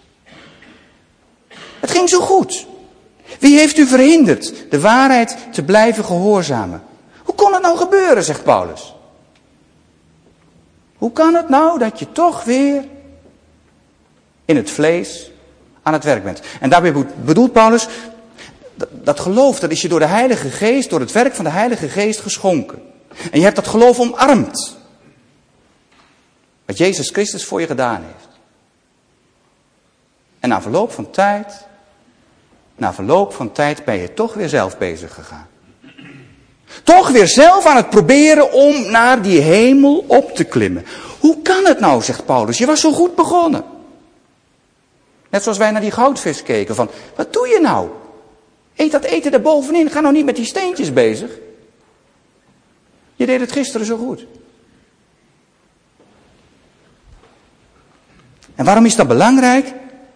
Het ging zo goed. Wie heeft u verhinderd de waarheid te blijven gehoorzamen? Hoe kon het nou gebeuren, zegt Paulus? Hoe kan het nou dat je toch weer in het vlees aan het werk bent? En daarbij bedoelt Paulus, dat geloof, dat is je door de Heilige Geest, door het werk van de Heilige Geest geschonken. En je hebt dat geloof omarmd. Wat Jezus Christus voor je gedaan heeft. En na verloop van tijd ben je toch weer zelf bezig gegaan. Toch weer zelf aan het proberen om naar die hemel op te klimmen. Hoe kan het nou, zegt Paulus, je was zo goed begonnen. Net zoals wij naar die goudvis keken van, wat doe je nou? Eet dat eten daarbovenin, ga nou niet met die steentjes bezig. Je deed het gisteren zo goed. En waarom is dat belangrijk?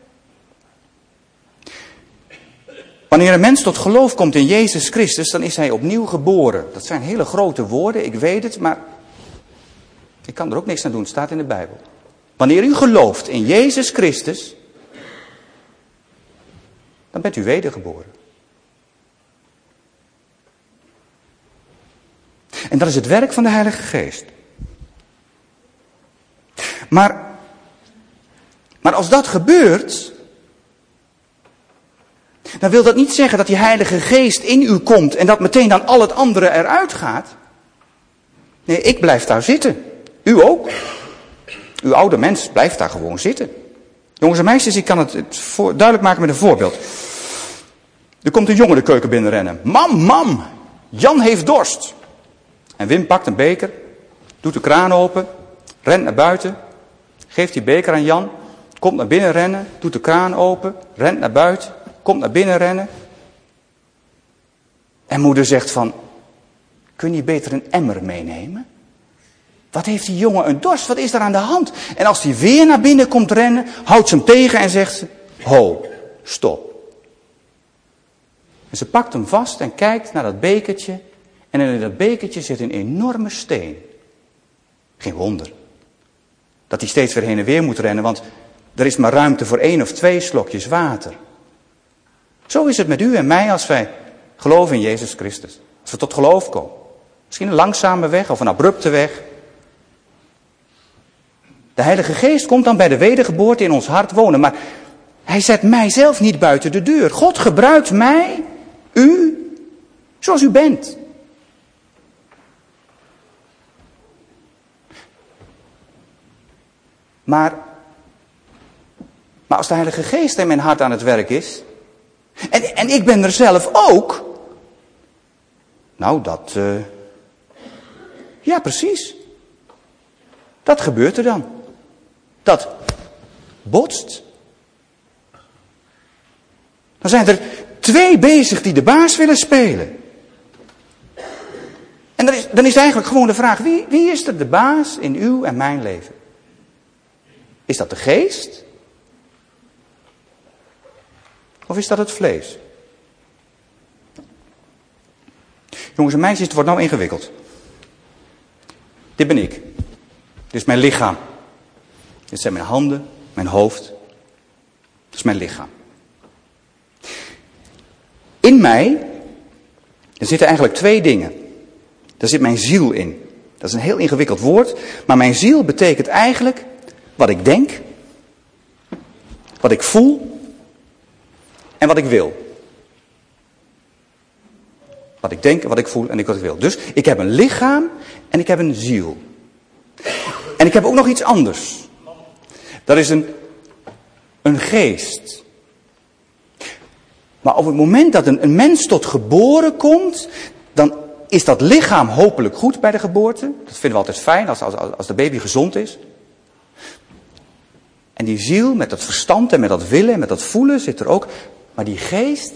Wanneer een mens tot geloof komt in Jezus Christus, dan is hij opnieuw geboren. Dat zijn hele grote woorden, ik weet het, maar ik kan er ook niks aan doen, het staat in de Bijbel. Wanneer u gelooft in Jezus Christus, dan bent u wedergeboren. En dat is het werk van de Heilige Geest. Maar als dat gebeurt, dan wil dat niet zeggen dat die Heilige Geest in u komt en dat meteen dan al het andere eruit gaat. Nee, ik blijf daar zitten. U ook. Uw oude mens blijft daar gewoon zitten. Jongens en meisjes, ik kan het duidelijk maken met een voorbeeld. Er komt een jongen de keuken binnenrennen. Mam, Jan heeft dorst. En Wim pakt een beker, doet de kraan open, rent naar buiten, geeft die beker aan Jan, komt naar binnen rennen, doet de kraan open, rent naar buiten, komt naar binnen rennen. En moeder zegt van, kun je beter een emmer meenemen? Wat heeft die jongen een dorst, wat is er aan de hand? En als hij weer naar binnen komt rennen, houdt ze hem tegen en zegt ze, ho, stop. En ze pakt hem vast en kijkt naar dat bekertje. En in dat bekertje zit een enorme steen. Geen wonder dat hij steeds weer heen en weer moet rennen, want Er is maar ruimte voor 1 of 2 slokjes water. Zo is het met u en mij als wij geloven in Jezus Christus. Als we tot geloof komen. Misschien een langzame weg of een abrupte weg. De Heilige Geest komt dan bij de wedergeboorte in ons hart wonen. Maar hij zet mijzelf niet buiten de deur. God gebruikt mij, u, zoals u bent. Maar als de Heilige Geest in mijn hart aan het werk is. En ik ben er zelf ook. Nou, ja, precies. Dat gebeurt er dan. Dat botst. Dan zijn er 2 bezig die de baas willen spelen. En dan is eigenlijk gewoon de vraag, wie is er de baas in uw en mijn leven? Is dat de geest? Of is dat het vlees? Jongens en meisjes, het wordt nou ingewikkeld. Dit ben ik. Dit is mijn lichaam. Dit zijn mijn handen, mijn hoofd. Dat is mijn lichaam. In mij, er zitten eigenlijk 2 dingen. Daar zit mijn ziel in. Dat is een heel ingewikkeld woord. Maar mijn ziel betekent eigenlijk wat ik denk, wat ik voel en wat ik wil. Wat ik denk, wat ik voel en wat ik wil. Dus ik heb een lichaam en ik heb een ziel. En ik heb ook nog iets anders. Dat is een geest. Maar op het moment dat een mens tot geboren komt, dan is dat lichaam hopelijk goed bij de geboorte. Dat vinden we altijd fijn als de baby gezond is. En die ziel met dat verstand en met dat willen en met dat voelen zit er ook. Maar die geest,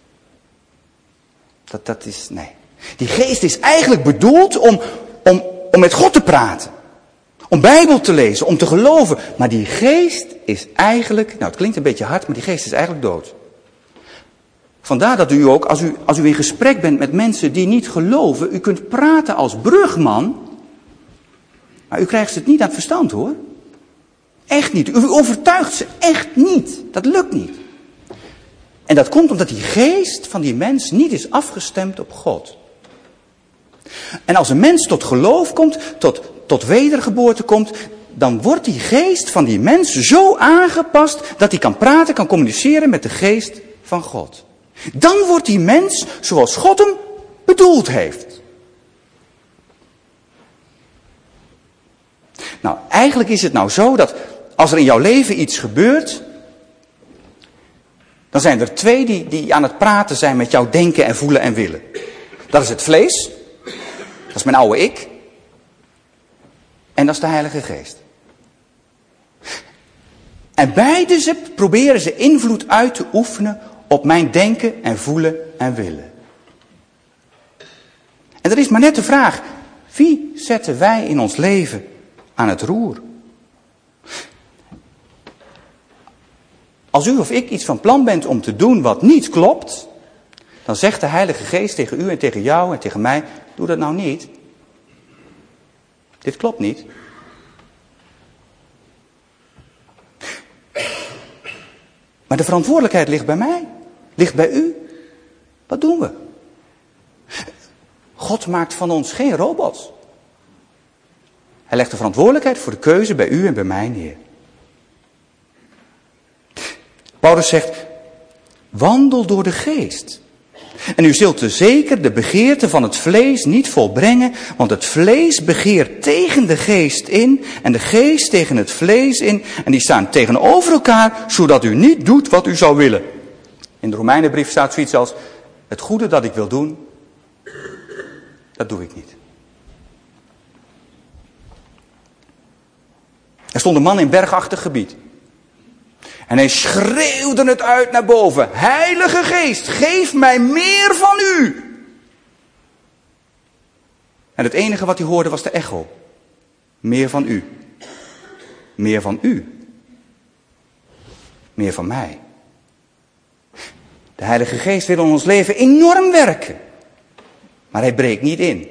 dat is, nee. Die geest is eigenlijk bedoeld om met God te praten. Om Bijbel te lezen, om te geloven. Maar die geest is eigenlijk, nou het klinkt een beetje hard, maar die geest is eigenlijk dood. Vandaar dat u ook, als u in gesprek bent met mensen die niet geloven, u kunt praten als brugman. Maar u krijgt ze het niet aan het verstand hoor. Echt niet. U overtuigt ze echt niet. Dat lukt niet. En dat komt omdat die geest van die mens niet is afgestemd op God. En als een mens tot geloof komt, tot wedergeboorte komt, dan wordt die geest van die mens zo aangepast dat hij kan praten, kan communiceren met de geest van God. Dan wordt die mens zoals God hem bedoeld heeft. Nou, eigenlijk is het nou zo dat als er in jouw leven iets gebeurt, dan zijn er 2 die aan het praten zijn met jouw denken en voelen en willen. Dat is het vlees, dat is mijn oude ik, en dat is de Heilige Geest. En beide proberen ze invloed uit te oefenen op mijn denken en voelen en willen. En er is maar net de vraag, wie zetten wij in ons leven aan het roer? Als u of ik iets van plan bent om te doen wat niet klopt, dan zegt de Heilige Geest tegen u en tegen jou en tegen mij, doe dat nou niet. Dit klopt niet. Maar de verantwoordelijkheid ligt bij mij, ligt bij u. Wat doen we? God maakt van ons geen robots. Hij legt de verantwoordelijkheid voor de keuze bij u en bij mij neer. Paulus zegt, wandel door de geest. En u zult dus zeker de begeerte van het vlees niet volbrengen, want het vlees begeert tegen de geest in en de geest tegen het vlees in. En die staan tegenover elkaar, zodat u niet doet wat u zou willen. In de Romeinenbrief staat zoiets als, het goede dat ik wil doen, dat doe ik niet. Er stond een man in bergachtig gebied. En hij schreeuwde het uit naar boven. Heilige Geest, geef mij meer van u. En het enige wat hij hoorde was de echo. Meer van u. Meer van u. Meer van mij. De Heilige Geest wil in ons leven enorm werken. Maar hij breekt niet in.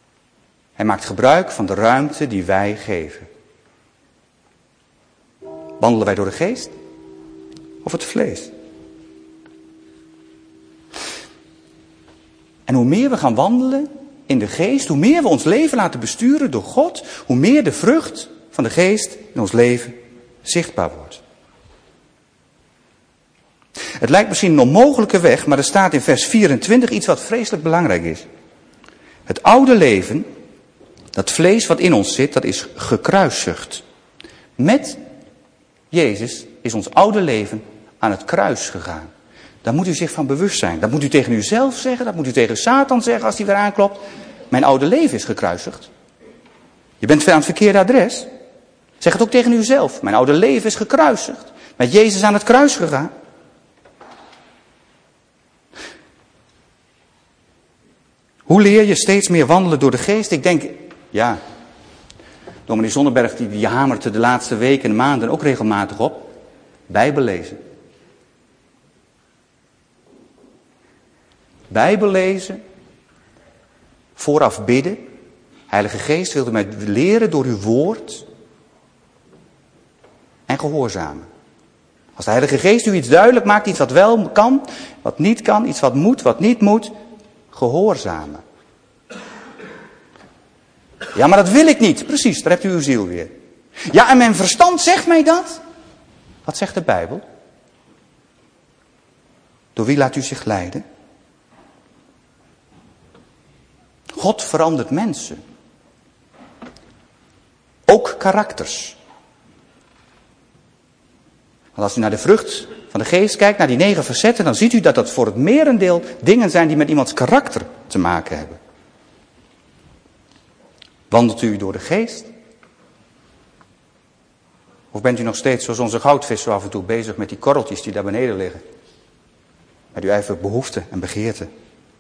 Hij maakt gebruik van de ruimte die wij geven. Wandelen wij door de geest of het vlees? En hoe meer we gaan wandelen in de geest, hoe meer we ons leven laten besturen door God, hoe meer de vrucht van de geest in ons leven zichtbaar wordt. Het lijkt misschien een onmogelijke weg, maar er staat in vers 24 iets wat vreselijk belangrijk is. Het oude leven, dat vlees wat in ons zit, dat is gekruisigd. Met Jezus is ons oude leven aan het kruis gegaan. Daar moet u zich van bewust zijn. Dat moet u tegen uzelf zeggen, dat moet u tegen Satan zeggen als hij weer aanklopt. Mijn oude leven is gekruisigd. Je bent aan het verkeerde adres. Zeg het ook tegen uzelf. Mijn oude leven is gekruisigd. Met Jezus aan het kruis gegaan. Hoe leer je steeds meer wandelen door de geest? Ik denk, ja, dominee Zonneberg die hamert er de laatste weken en maanden ook regelmatig op. Bijbel lezen. Bijbel lezen. Vooraf bidden. Heilige Geest wilde mij leren door uw woord. En gehoorzamen. Als de Heilige Geest u iets duidelijk maakt, iets wat wel kan, wat niet kan, iets wat moet, wat niet moet, gehoorzamen. Ja, maar dat wil ik niet. Precies, daar hebt u uw ziel weer. Ja, en mijn verstand zegt mij dat. Wat zegt de Bijbel? Door wie laat u zich leiden? God verandert mensen. Ook karakters. Want als u naar de vrucht van de geest kijkt, naar die 9 facetten, dan ziet u dat dat voor het merendeel dingen zijn die met iemands karakter te maken hebben. Wandelt u door de geest? Of bent u nog steeds zoals onze goudvis zo af en toe bezig met die korreltjes die daar beneden liggen? Met uw eigen behoeften en begeerten.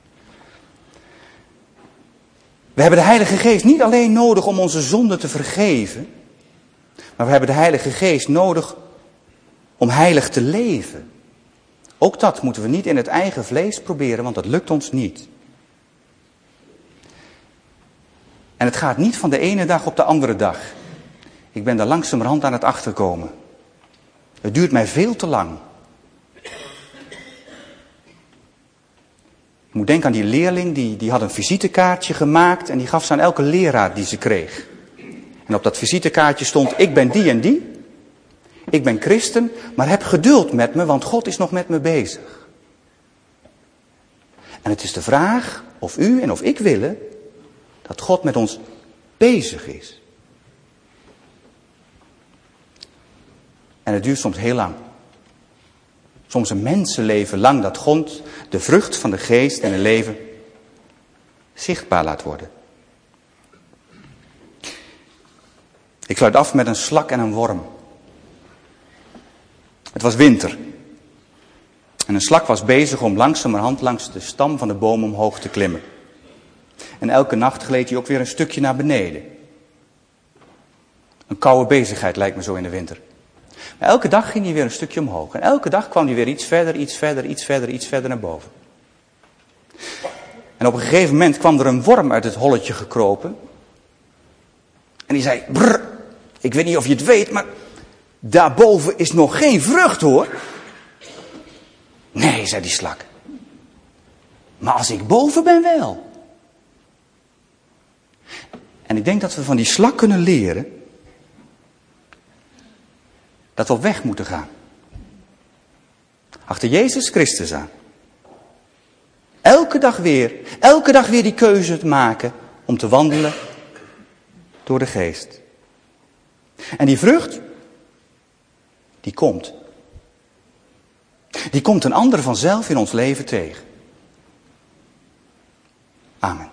We hebben de Heilige Geest niet alleen nodig om onze zonden te vergeven. Maar we hebben de Heilige Geest nodig om heilig te leven. Ook dat moeten we niet in het eigen vlees proberen, want dat lukt ons niet. En het gaat niet van de ene dag op de andere dag. Ik ben daar langzamerhand aan het achterkomen. Het duurt mij veel te lang. Ik moet denken aan die leerling, die had een visitekaartje gemaakt en die gaf ze aan elke leraar die ze kreeg. En op dat visitekaartje stond, ik ben die en die. Ik ben christen, maar heb geduld met me, want God is nog met me bezig. En het is de vraag of u en of ik willen dat God met ons bezig is. En het duurt soms heel lang. Soms een mensenleven lang dat God de vrucht van de geest in een leven zichtbaar laat worden. Ik sluit af met een slak en een worm. Het was winter. En een slak was bezig om langzamerhand langs de stam van de boom omhoog te klimmen. En elke nacht gleed hij ook weer een stukje naar beneden. Een koude bezigheid lijkt me zo in de winter. Maar elke dag ging hij weer een stukje omhoog. En elke dag kwam hij weer iets verder naar boven. En op een gegeven moment kwam er een worm uit het holletje gekropen. En die zei, brrr, ik weet niet of je het weet, maar daarboven is nog geen vrucht hoor. Nee, zei die slak. Maar als ik boven ben wel. En ik denk dat we van die slak kunnen leren dat we op weg moeten gaan. Achter Jezus Christus aan. Elke dag weer die keuze te maken om te wandelen door de geest. En die vrucht, die komt. Die komt een ander vanzelf in ons leven tegen. Amen.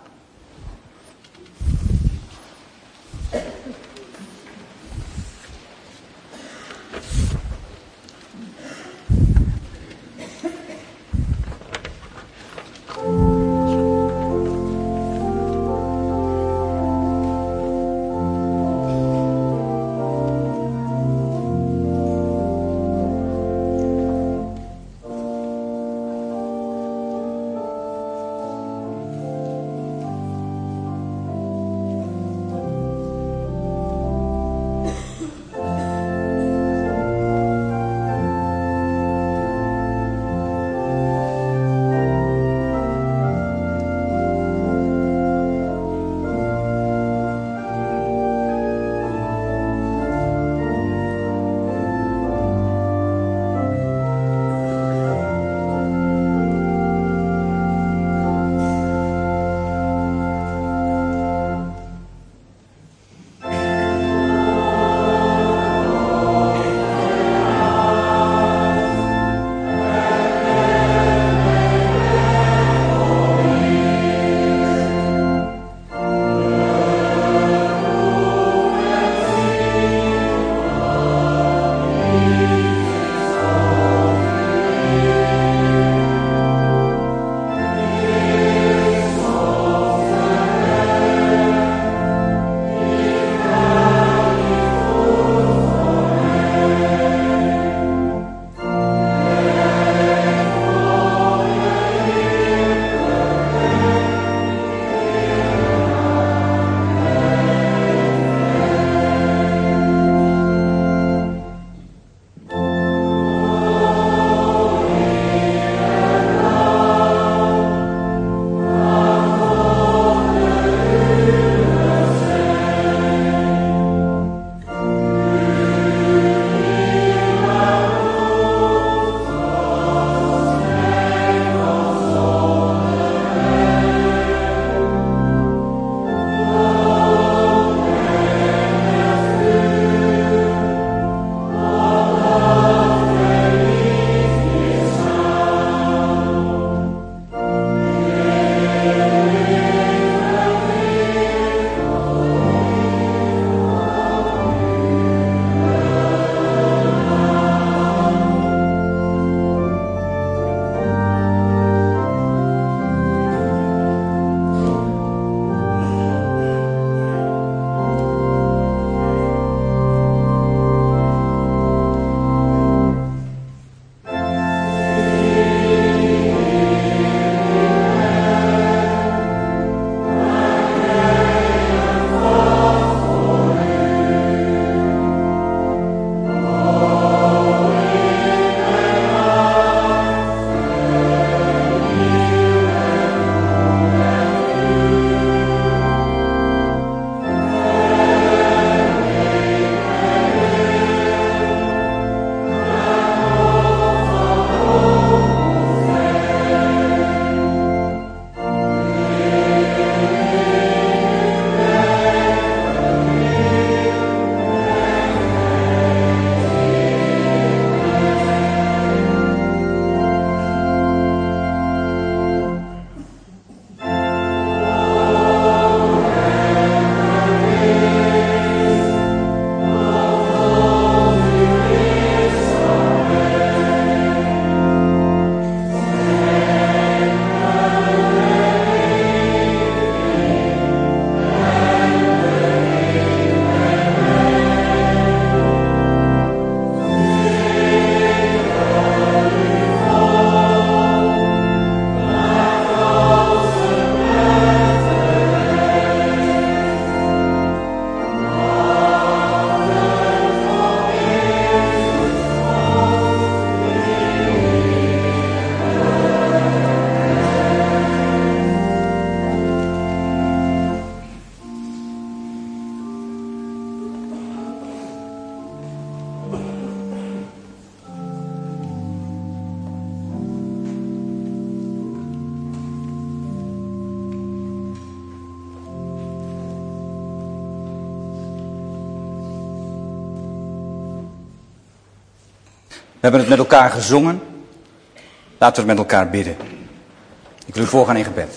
hebben het met elkaar gezongen. Laten we het met elkaar bidden. Ik wil u voorgaan in gebed.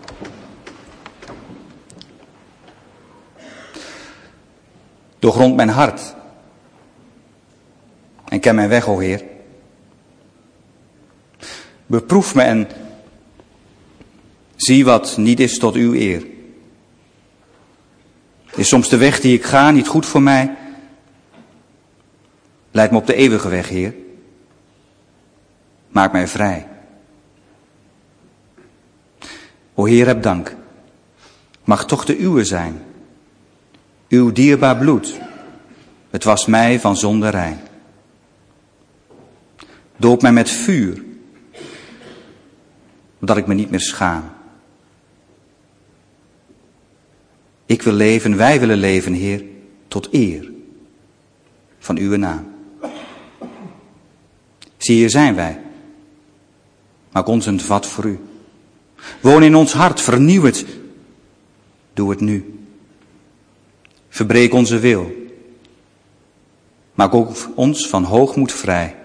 Doorgrond mijn hart en ken mijn weg, o Heer. Beproef me en zie wat niet is tot uw eer. Is soms de weg die ik ga niet goed voor mij? Leid me op de eeuwige weg, Heer. Maak mij vrij. O Heer, heb dank. Mag toch de uwe zijn. Uw dierbaar bloed, het was mij van zonde rein. Doop mij met vuur, dat ik me niet meer schaam. Ik wil leven, wij willen leven, Heer, tot eer van uw naam. Zie, hier zijn wij. Maak ons een vat voor u. Woon in ons hart, vernieuw het. Doe het nu. Verbreek onze wil. Maak ook ons van hoogmoed vrij.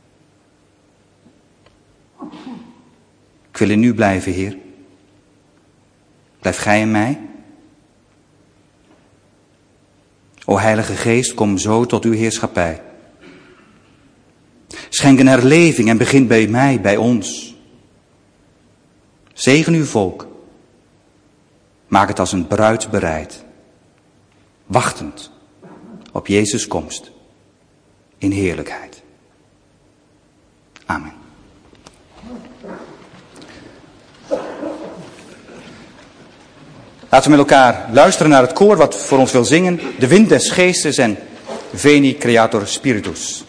Ik wil in u blijven, Heer. Blijf gij in mij. O Heilige Geest, kom zo tot uw heerschappij. Schenk een herleving en begin bij mij, bij ons. Zegen uw volk. Maak het als een bruid bereid. Wachtend op Jezus' komst in heerlijkheid. Amen. Laten we met elkaar luisteren naar het koor wat voor ons wil zingen. De wind des geestes en Veni Creator Spiritus.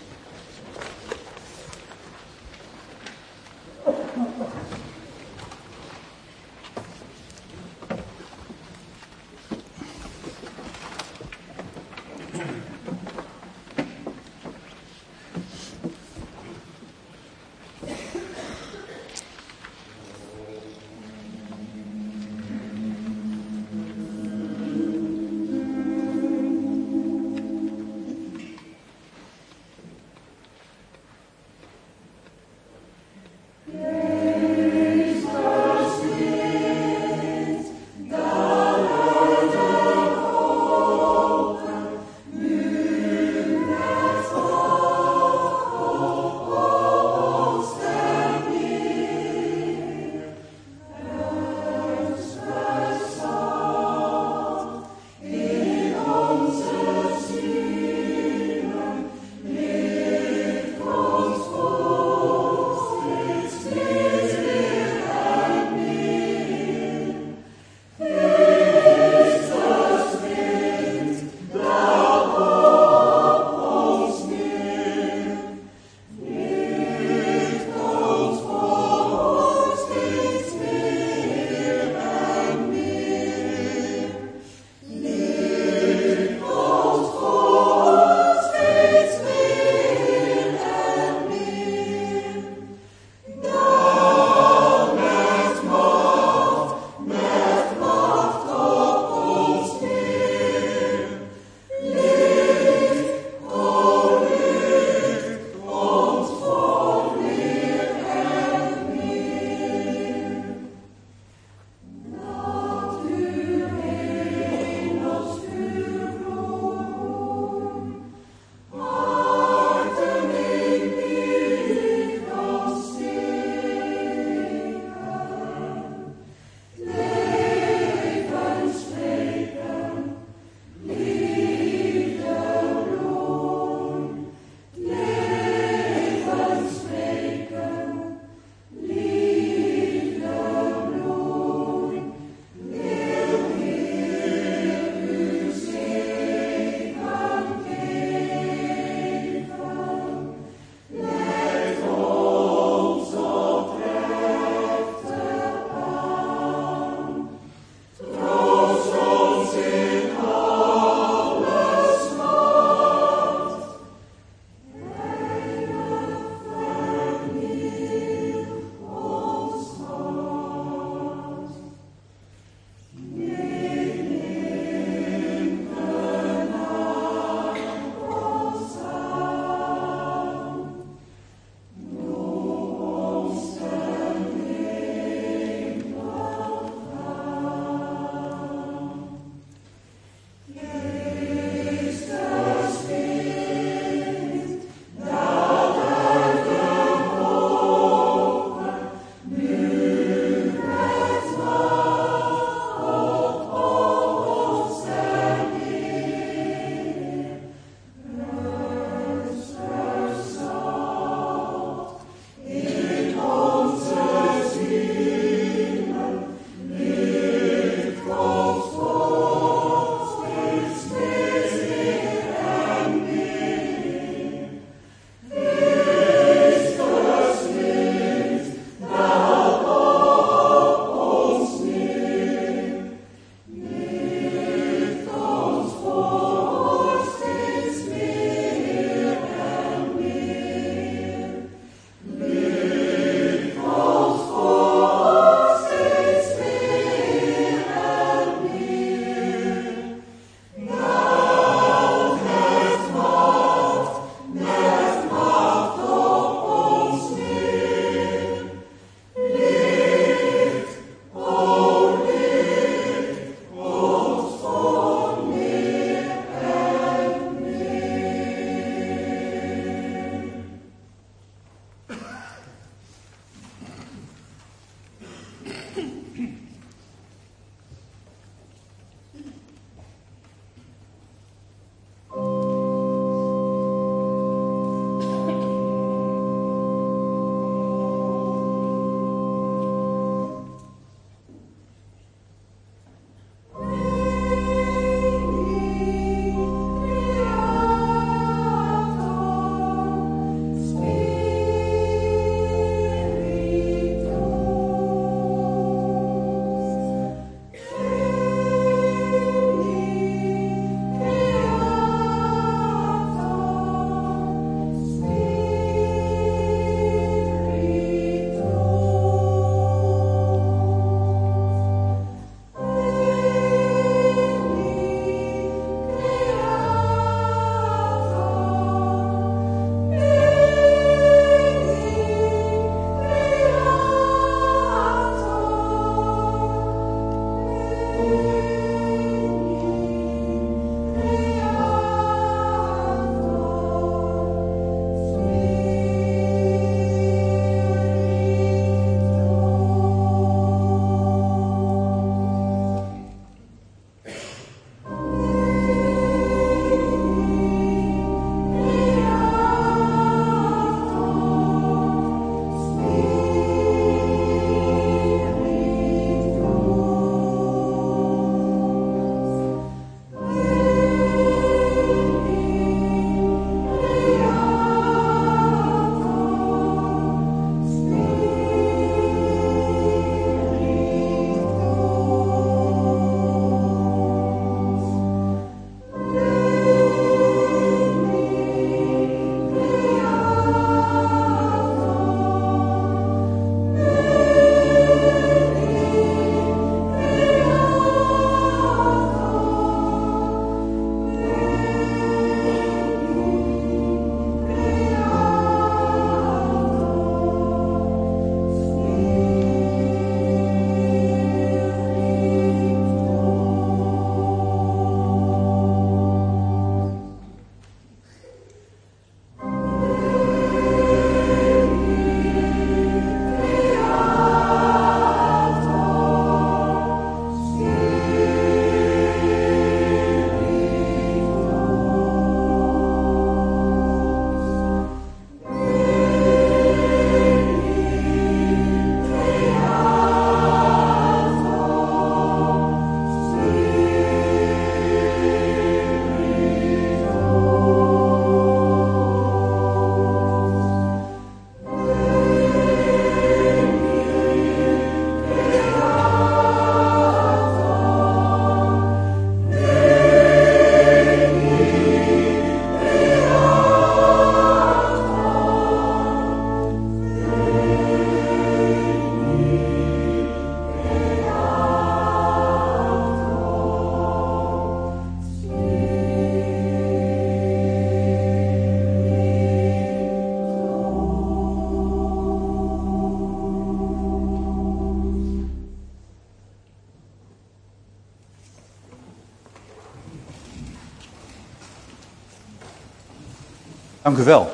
Dank u wel.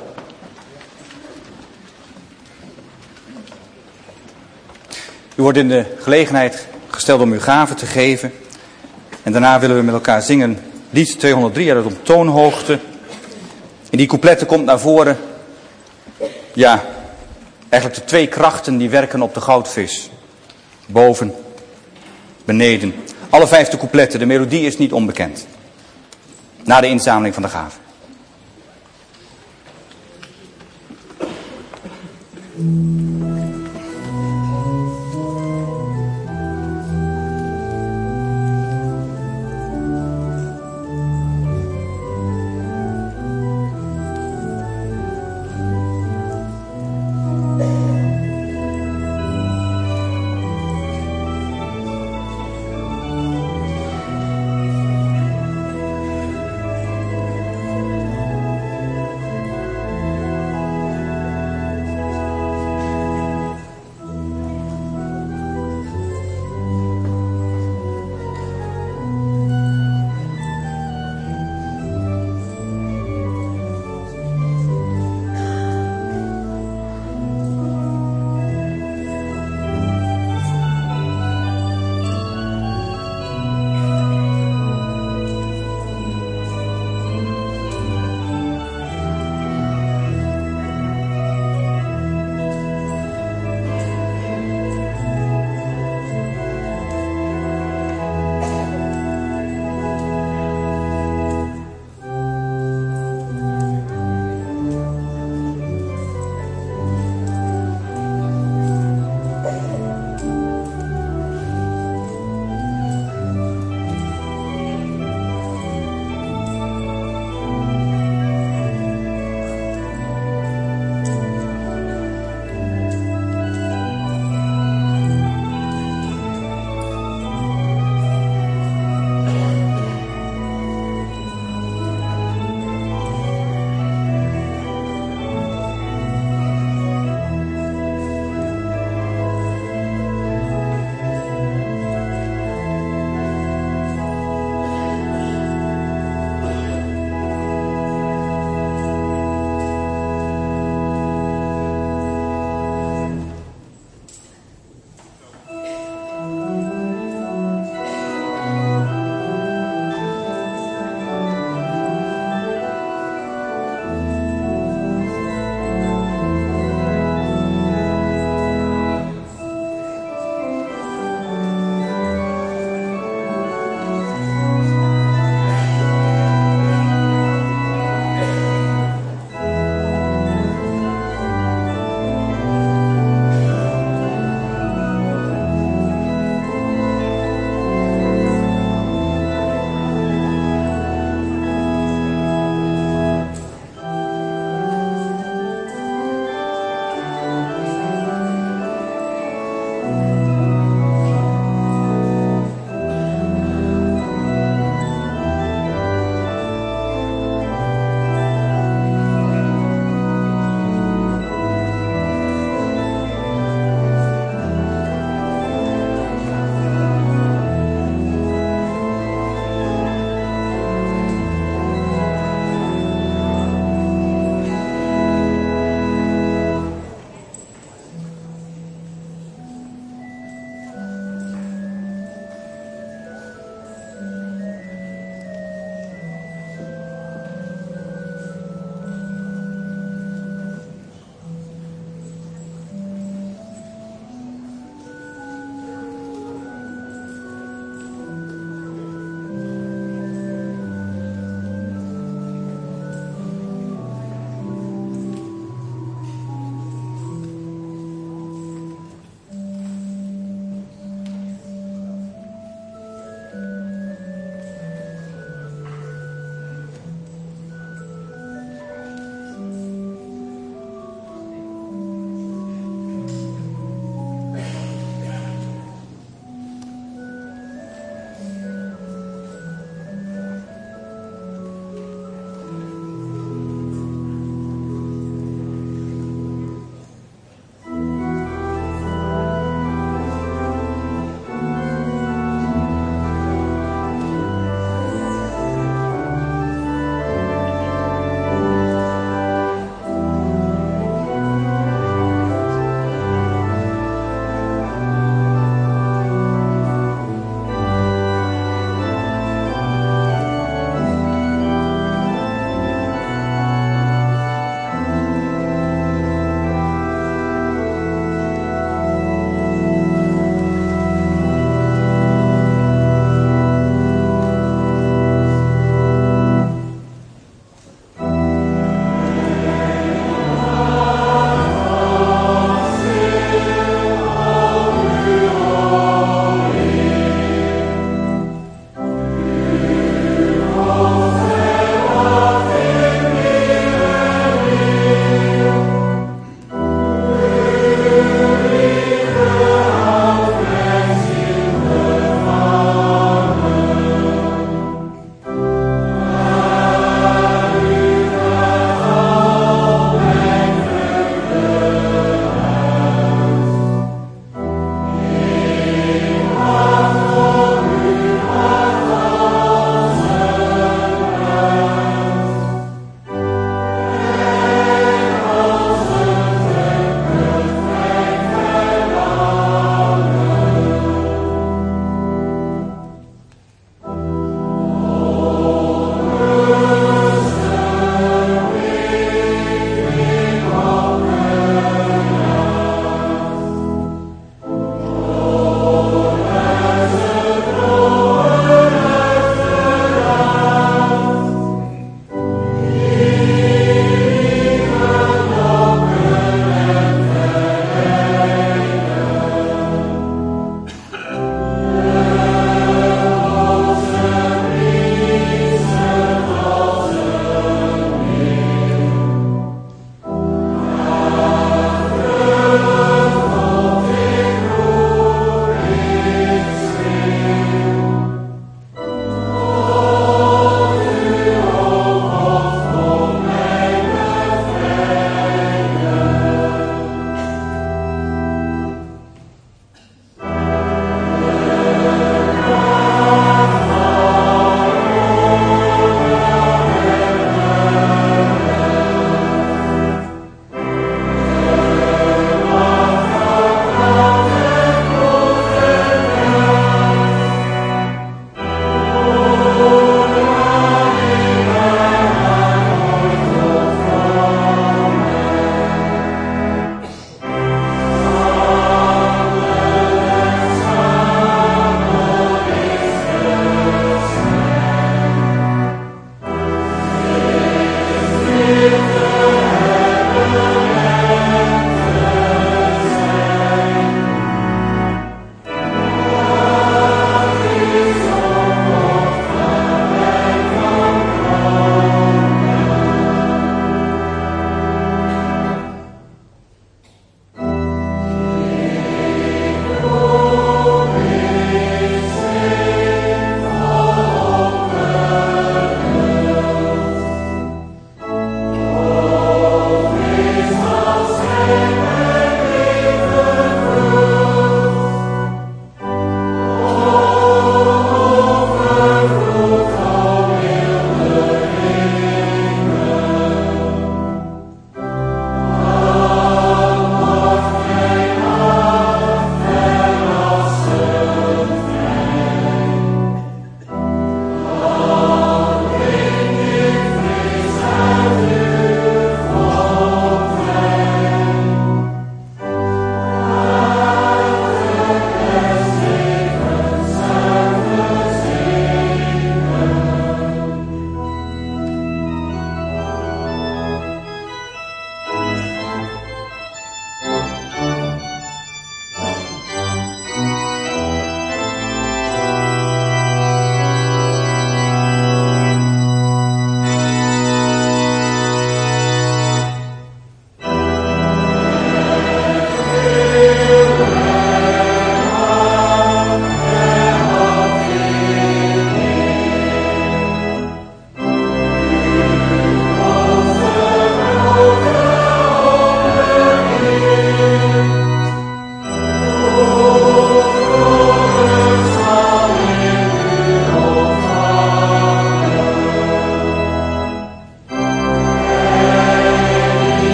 U wordt in de gelegenheid gesteld om uw gave te geven. En daarna willen we met elkaar zingen lied 203 uit op toonhoogte. In die coupletten komt naar voren, ja, eigenlijk de twee krachten die werken op de goudvis. Boven, beneden. Alle 5 coupletten, de melodie is niet onbekend. Na de inzameling van de gave.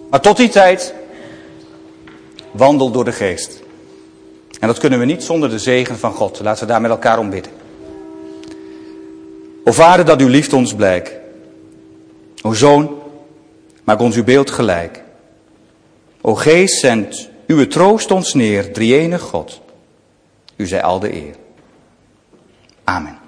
Maar tot die tijd, wandel door de geest. En dat kunnen we niet zonder de zegen van God. Laten we daar met elkaar om bidden. O Vader, dat uw liefde ons blijk. O Zoon, maak ons uw beeld gelijk. O Geest, zend uw troost ons neer, drie-enige God. U zij al de eer. Amen.